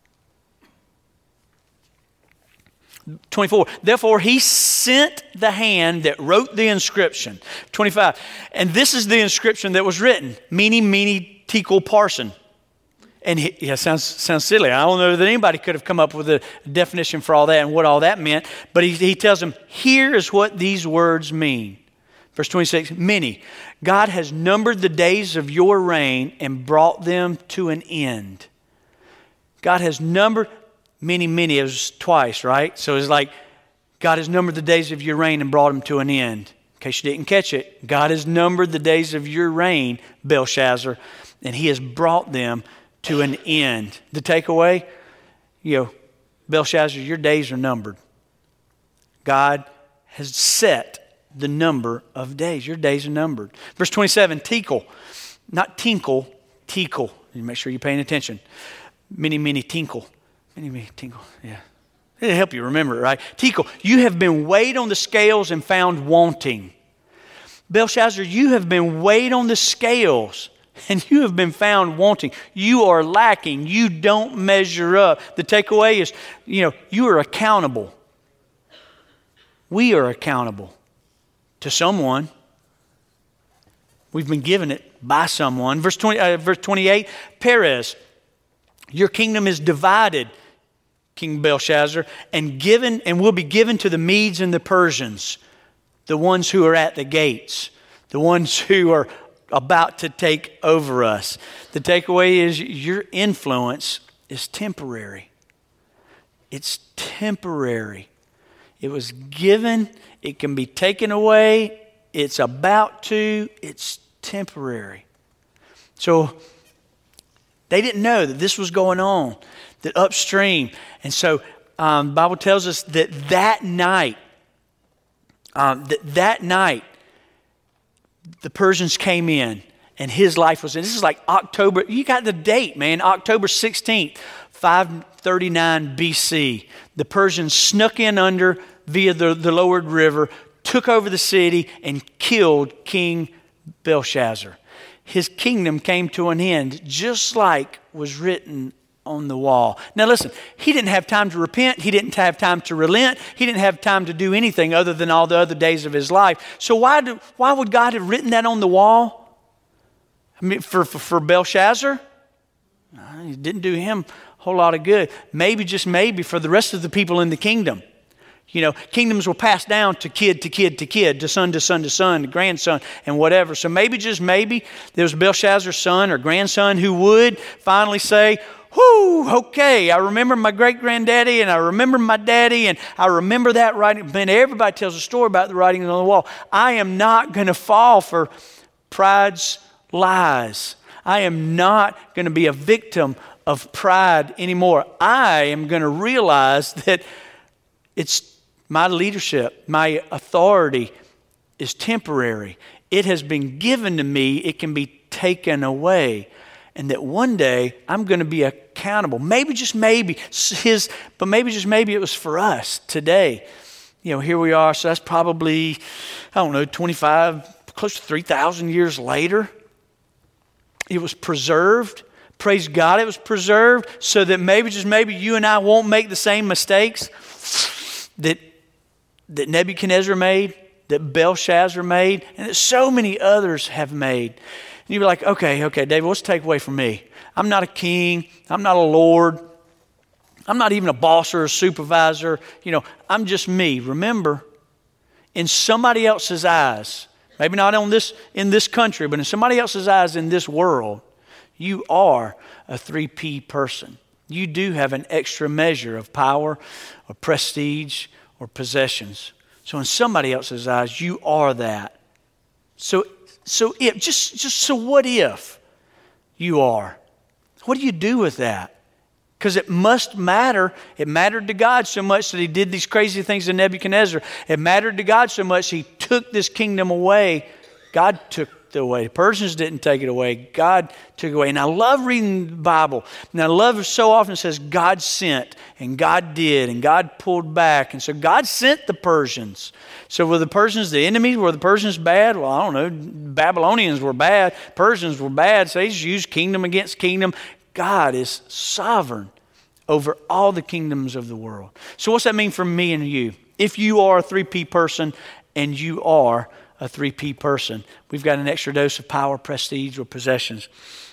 twenty-four, therefore he sent the hand that wrote the inscription. twenty-five, and this is the inscription that was written, Mene, Mene, Tekel, Parsin. And he, yeah, sounds sounds silly. I don't know that anybody could have come up with a definition for all that and what all that meant. But he, he tells them, here is what these words mean. Verse twenty-six, Mene, God has numbered the days of your reign and brought them to an end. God has numbered... Many, many, it was twice, right? So it's like, God has numbered the days of your reign and brought them to an end. In case you didn't catch it, God has numbered the days of your reign, Belshazzar, and he has brought them to an end. The takeaway, you know, Belshazzar, your days are numbered. God has set the number of days. Your days are numbered. Verse twenty-seven, Tekel, not tinkle, Tekel. You make sure you're paying attention. Many, many tinkle. Many, many tinkle, yeah. It'll help you remember it, right? Tekel, you have been weighed on the scales and found wanting. Belshazzar, you have been weighed on the scales and you have been found wanting. You are lacking. You don't measure up. The takeaway is, you know, you are accountable. We are accountable to someone. We've been given it by someone. Verse twenty, uh, verse twenty-eight, Perez, your kingdom is divided, King Belshazzar, and given and will be given to the Medes and the Persians, the ones who are at the gates, the ones who are about to take over us. The takeaway is your influence is temporary. It's temporary. It was given. It can be taken away. It's about to. It's temporary. So they didn't know that this was going on, that upstream. And so um, the Bible tells us that that night, Um, th- that night, the Persians came in, and his life was in. This is like October. You got the date, man. October sixteenth, five thirty-nine B C. The Persians snuck in under via the, the lowered river, took over the city, and killed King Belshazzar. His kingdom came to an end, just like was written on the wall. Now listen, he didn't have time to repent. He didn't have time to relent. He didn't have time to do anything other than all the other days of his life. So why do, why would God have written that on the wall? I mean, for, for, for Belshazzar? It didn't do him a whole lot of good. Maybe, just maybe, for the rest of the people in the kingdom. You know, kingdoms were passed down to kid to kid to kid, to son to son to son, to grandson, and whatever. So maybe, just maybe, there was Belshazzar's son or grandson who would finally say, whoo, okay, I remember my great-granddaddy, and I remember my daddy, and I remember that writing. Man, everybody tells a story about the writing on the wall. I am not going to fall for pride's lies. I am not going to be a victim of pride anymore. I am going to realize that it's my leadership, my authority is temporary. It has been given to me. It can be taken away. And that one day I'm going to be accountable. Maybe, just maybe, his, but maybe, just maybe it was for us today. You know, here we are. So that's probably, I don't know, twenty-five, close to three thousand years later. It was preserved. Praise God, it was preserved so that maybe, just maybe, you and I won't make the same mistakes that that Nebuchadnezzar made, that Belshazzar made, and that so many others have made. And you'd be like, okay, okay, David, what's the takeaway from me? I'm not a king. I'm not a lord. I'm not even a boss or a supervisor. You know, I'm just me. Remember, in somebody else's eyes, maybe not on this in this country, but in somebody else's eyes in this world, you are a three P person. You do have an extra measure of power or prestige or possessions. So in somebody else's eyes, you are that. So so if just just so what if you are? What do you do with that? Because it must matter. It mattered to God so much that he did these crazy things to Nebuchadnezzar. It mattered to God so much he took this kingdom away. God took it away. The Persians didn't take it away. God took it away. And I love reading the Bible. And I love so often it says God sent and God did and God pulled back. And so God sent the Persians. So were the Persians the enemies? Were the Persians bad? Well, I don't know. Babylonians were bad. Persians were bad. So they just used kingdom against kingdom. God is sovereign over all the kingdoms of the world. So what's that mean for me and you? If you are a three P person and you are a three P person, we've got an extra dose of power, prestige, or possessions.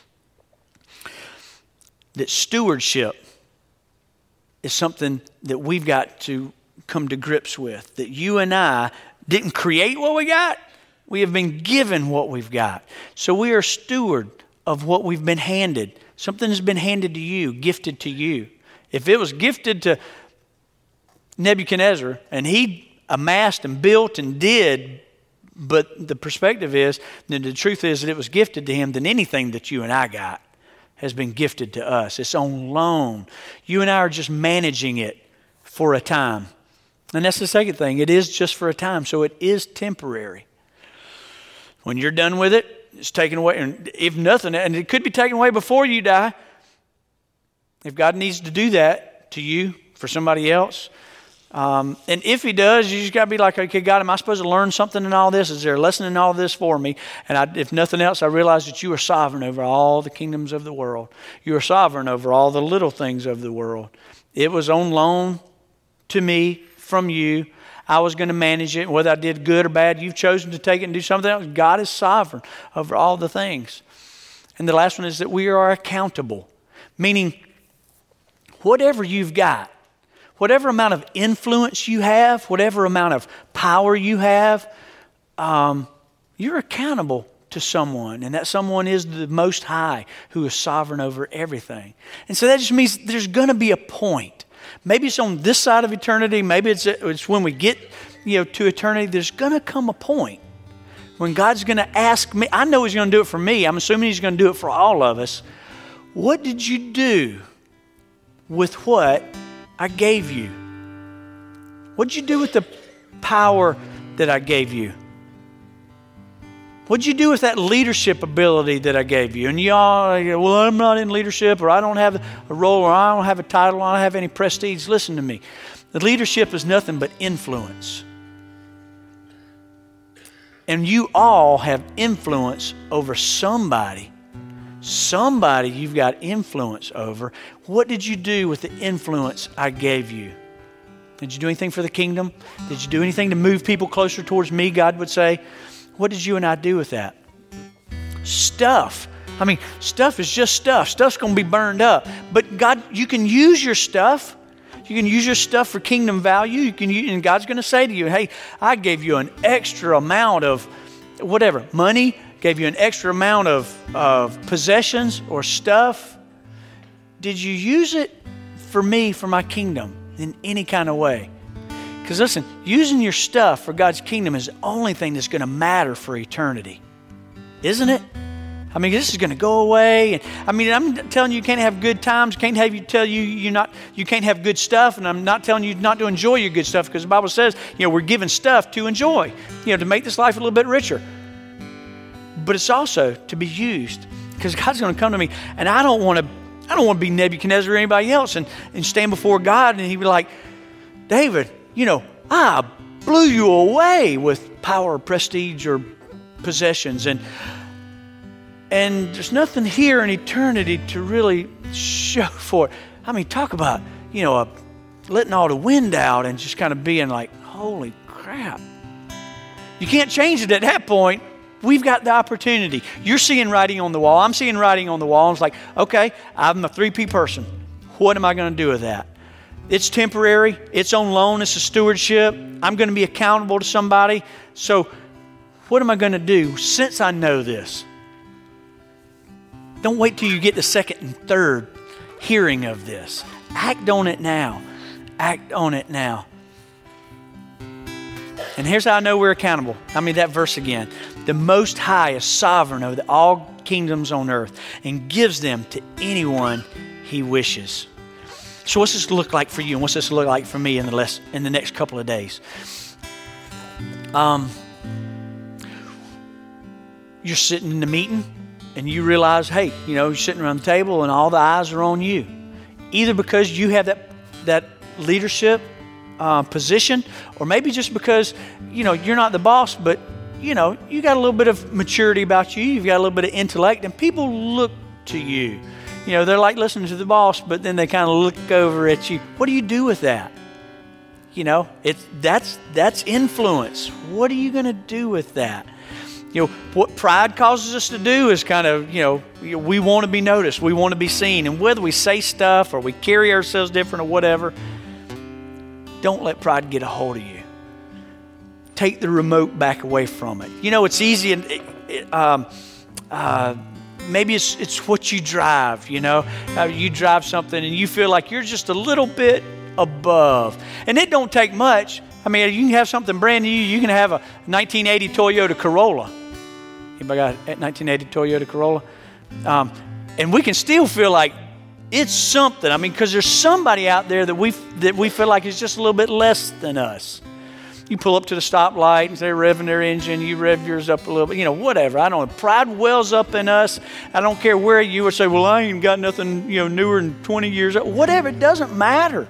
That stewardship is something that we've got to come to grips with. That you and I didn't create what we got. We have been given what we've got. So we are steward of what we've been handed. Something has been handed to you, gifted to you. If it was gifted to Nebuchadnezzar and he amassed and built and did, but the perspective is, then the truth is that it was gifted to him, then anything that you and I got has been gifted to us. It's on loan. You and I are just managing it for a time. And that's the second thing. It is just for a time, so it is temporary. When you're done with it, it's taken away. And if nothing, and it could be taken away before you die. If God needs to do that to you for somebody else, Um, and if he does, you just got to be like, okay, God, am I supposed to learn something in all this? Is there a lesson in all this for me? And I, if nothing else, I realize that you are sovereign over all the kingdoms of the world. You are sovereign over all the little things of the world. It was on loan to me from you. I was going to manage it. Whether I did good or bad, you've chosen to take it and do something else. God is sovereign over all the things. And the last one is that we are accountable, meaning whatever you've got, whatever amount of influence you have, whatever amount of power you have, um, you're accountable to someone. And that someone is the Most High who is sovereign over everything. And so that just means there's going to be a point. Maybe it's on this side of eternity. Maybe it's, it's when we get you know, to eternity. There's going to come a point when God's going to ask me. I know he's going to do it for me. I'm assuming he's going to do it for all of us. What did you do with what I gave you? What'd you do with the power that I gave you? What'd you do with that leadership ability that I gave you? And y'all, well, I'm not in leadership, or I don't have a role, or I don't have a title, or I don't have any prestige. Listen to me. The leadership is nothing but influence. And you all have influence over somebody. Somebody you've got influence over. What did you do with the influence I gave you? Did you do anything for the kingdom? Did you do anything to move people closer towards me, God would say? What did you and I do with that? Stuff. I mean, stuff is just stuff. Stuff's going to be burned up. But God, you can use your stuff. You can use your stuff for kingdom value. You can use, and God's going to say to you, hey, I gave you an extra amount of whatever, money, gave you an extra amount of, of possessions or stuff. Did you use it for me, for my kingdom in any kind of way? Because listen, using your stuff for God's kingdom is the only thing that's going to matter for eternity. Isn't it? I mean, this is going to go away. And I mean, I'm telling you, you can't have good times. Can't have you tell you you not you can't have good stuff. And I'm not telling you not to enjoy your good stuff, because the Bible says, you know, we're given stuff to enjoy, you know, to make this life a little bit richer. But it's also to be used, because God's going to come to me, and I don't want to. I don't want to be Nebuchadnezzar or anybody else and, and stand before God and He'd be like, David, you know, I blew you away with power, prestige, or possessions. And and there's nothing here in eternity to really show for it. I mean, talk about, you know, uh, letting all the wind out and just kind of being like, holy crap. You can't change it at that point. We've got the opportunity. You're seeing writing on the wall. I'm seeing writing on the wall. It's like, okay, I'm a three P person. What am I going to do with that? It's temporary. It's on loan. It's a stewardship. I'm going to be accountable to somebody. So what am I going to do since I know this? Don't wait till you get the second and third hearing of this. Act on it now. Act on it now. And here's how I know we're accountable. I mean, that verse again. The Most High is sovereign over all kingdoms on earth and gives them to anyone He wishes. So what's this look like for you, and what's this look like for me in the less, in the next couple of days? Um, you're sitting in the meeting and you realize, hey, you know, you're sitting around the table and all the eyes are on you. Either because you have that that leadership uh, position, or maybe just because, you know, you're not the boss, but, you know, you got a little bit of maturity about you. You've got a little bit of intellect, and people look to you. You know, they're like listening to the boss, but then they kind of look over at you. What do you do with that? You know, it's that's that's influence. What are you going to do with that? You know, what pride causes us to do is kind of, you know, we want to be noticed. We want to be seen. And whether we say stuff or we carry ourselves different or whatever, don't let pride get a hold of you. Take the remote back away from it. You know, it's easy and it, it, um, uh, maybe it's it's what you drive, you know. Uh, you drive something and you feel like you're just a little bit above. And it don't take much. I mean, you can have something brand new. You can have a nineteen eighty Toyota Corolla. Anybody got a nineteen eighty Toyota Corolla? Um, and we can still feel like it's something. I mean, because there's somebody out there that we that we feel like is just a little bit less than us. You pull up to the stoplight and they're revving their engine. You rev yours up a little bit. You know, whatever. I don't know. Pride wells up in us. I don't care where you would say, well, I ain't got nothing, you know, newer than twenty years old. Whatever. It doesn't matter.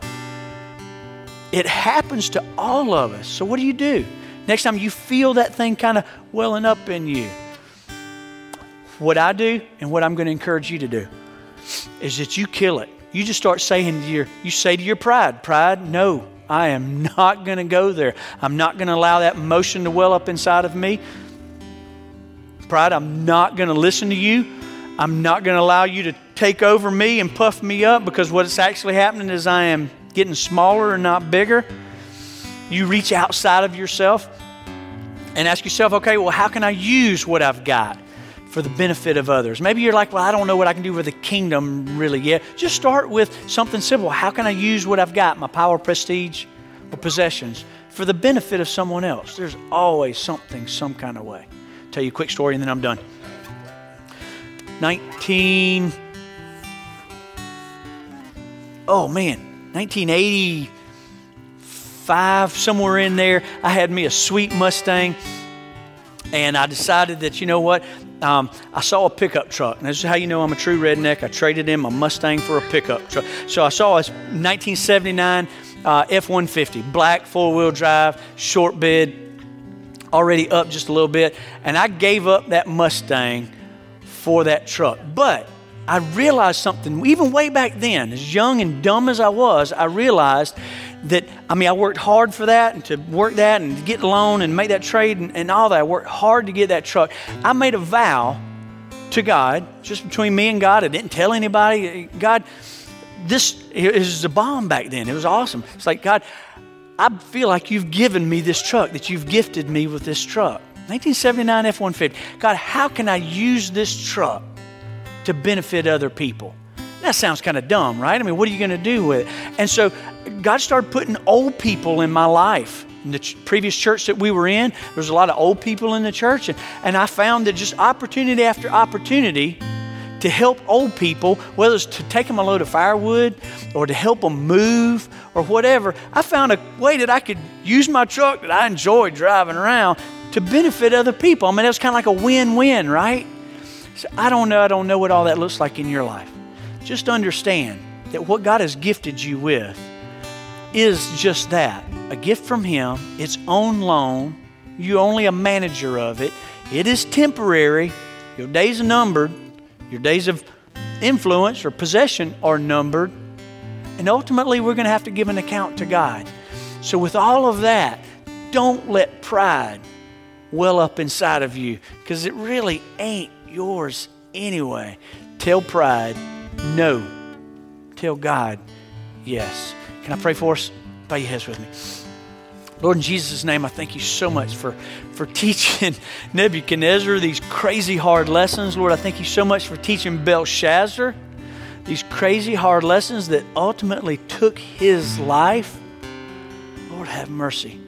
It happens to all of us. So what do you do? Next time you feel that thing kind of welling up in you, what I do and what I'm going to encourage you to do is that you kill it. You just start saying to your, you say to your pride, pride, no. I am not going to go there. I'm not going to allow that emotion to well up inside of me. Pride, I'm not going to listen to you. I'm not going to allow you to take over me and puff me up, because what's actually happening is I am getting smaller and not bigger. You reach outside of yourself and ask yourself, okay, well, how can I use what I've got for the benefit of others? Maybe you're like, well, I don't know what I can do for the kingdom really yet. Just start with something simple. How can I use what I've got, my power, prestige, or possessions, for the benefit of someone else? There's always something, some kind of way. I'll tell you a quick story and then I'm done. nineteen, oh man, nineteen eighty-four five, somewhere in there, I had me a sweet Mustang. And I decided that, you know what, um, I saw a pickup truck. And this is how you know I'm a true redneck. I traded in my Mustang for a pickup truck. So I saw a nineteen seventy-nine uh, F one fifty, black, four-wheel drive, short bed, already up just a little bit. And I gave up that Mustang for that truck. But I realized something, even way back then, as young and dumb as I was, I realized that, I mean, I worked hard for that and to work that and to get the loan and make that trade and, and all that. I worked hard to get that truck. I made a vow to God, just between me and God. I didn't tell anybody. God, this it was a bomb back then. It was awesome. It's like, God, I feel like you've given me this truck, that you've gifted me with this truck. nineteen seventy-nine F one fifty. God, how can I use this truck to benefit other people? That sounds kind of dumb, right? I mean, what are you going to do with it? And so God started putting old people in my life. In the ch- previous church that we were in, there was a lot of old people in the church. And, and I found that just opportunity after opportunity to help old people, whether it's to take them a load of firewood or to help them move or whatever, I found a way that I could use my truck that I enjoyed driving around to benefit other people. I mean, it was kind of like a win-win, right? So I don't know. I don't know what all that looks like in your life. Just understand that what God has gifted you with is just that, a gift from Him, its own loan. You're only a manager of it. It is temporary. Your days are numbered. Your days of influence or possession are numbered. And ultimately, we're going to have to give an account to God. So with all of that, don't let pride well up inside of you, because it really ain't yours anyway. Tell pride no. Tell God yes. Can I pray for us? Bow your heads with me. Lord, in Jesus' name, I thank you so much for, for teaching Nebuchadnezzar these crazy hard lessons. Lord, I thank you so much for teaching Belshazzar these crazy hard lessons that ultimately took his life. Lord, have mercy.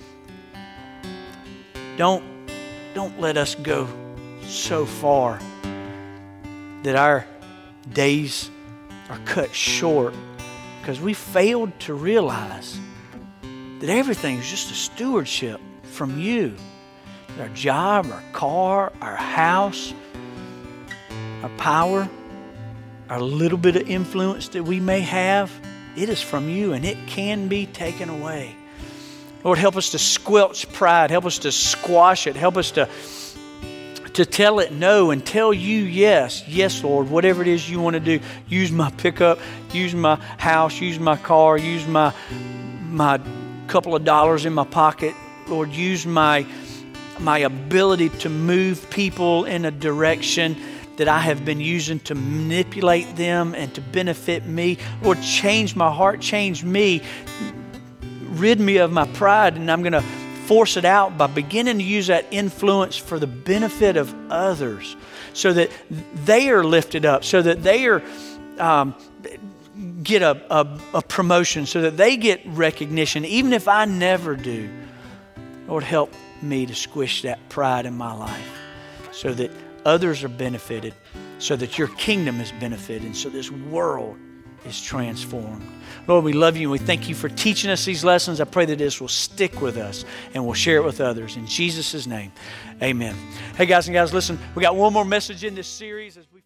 Don't, don't let us go so far that our days are cut short because we failed to realize that everything is just a stewardship from you. Our job, our car, our house, our power, our little bit of influence that we may have, it is from you and it can be taken away. Lord, help us to squelch pride. Help us to squash it. Help us to to tell it no and tell you yes. Yes, Lord, whatever it is you want to do. Use my pickup, use my house, use my car, use my, my couple of dollars in my pocket. Lord, use my, my ability to move people in a direction that I have been using to manipulate them and to benefit me. Lord, change my heart, change me. Rid me of my pride, and I'm going to force it out by beginning to use that influence for the benefit of others so that they are lifted up, so that they are um, get a, a, a promotion, so that they get recognition, even if I never do. Lord, help me to squish that pride in my life so that others are benefited, so that your kingdom is benefited, so this world is transformed. Lord, we love you and we thank you for teaching us these lessons. I pray that this will stick with us and we'll share it with others. In Jesus' name, amen. Hey guys and guys, listen, we got one more message in this series as we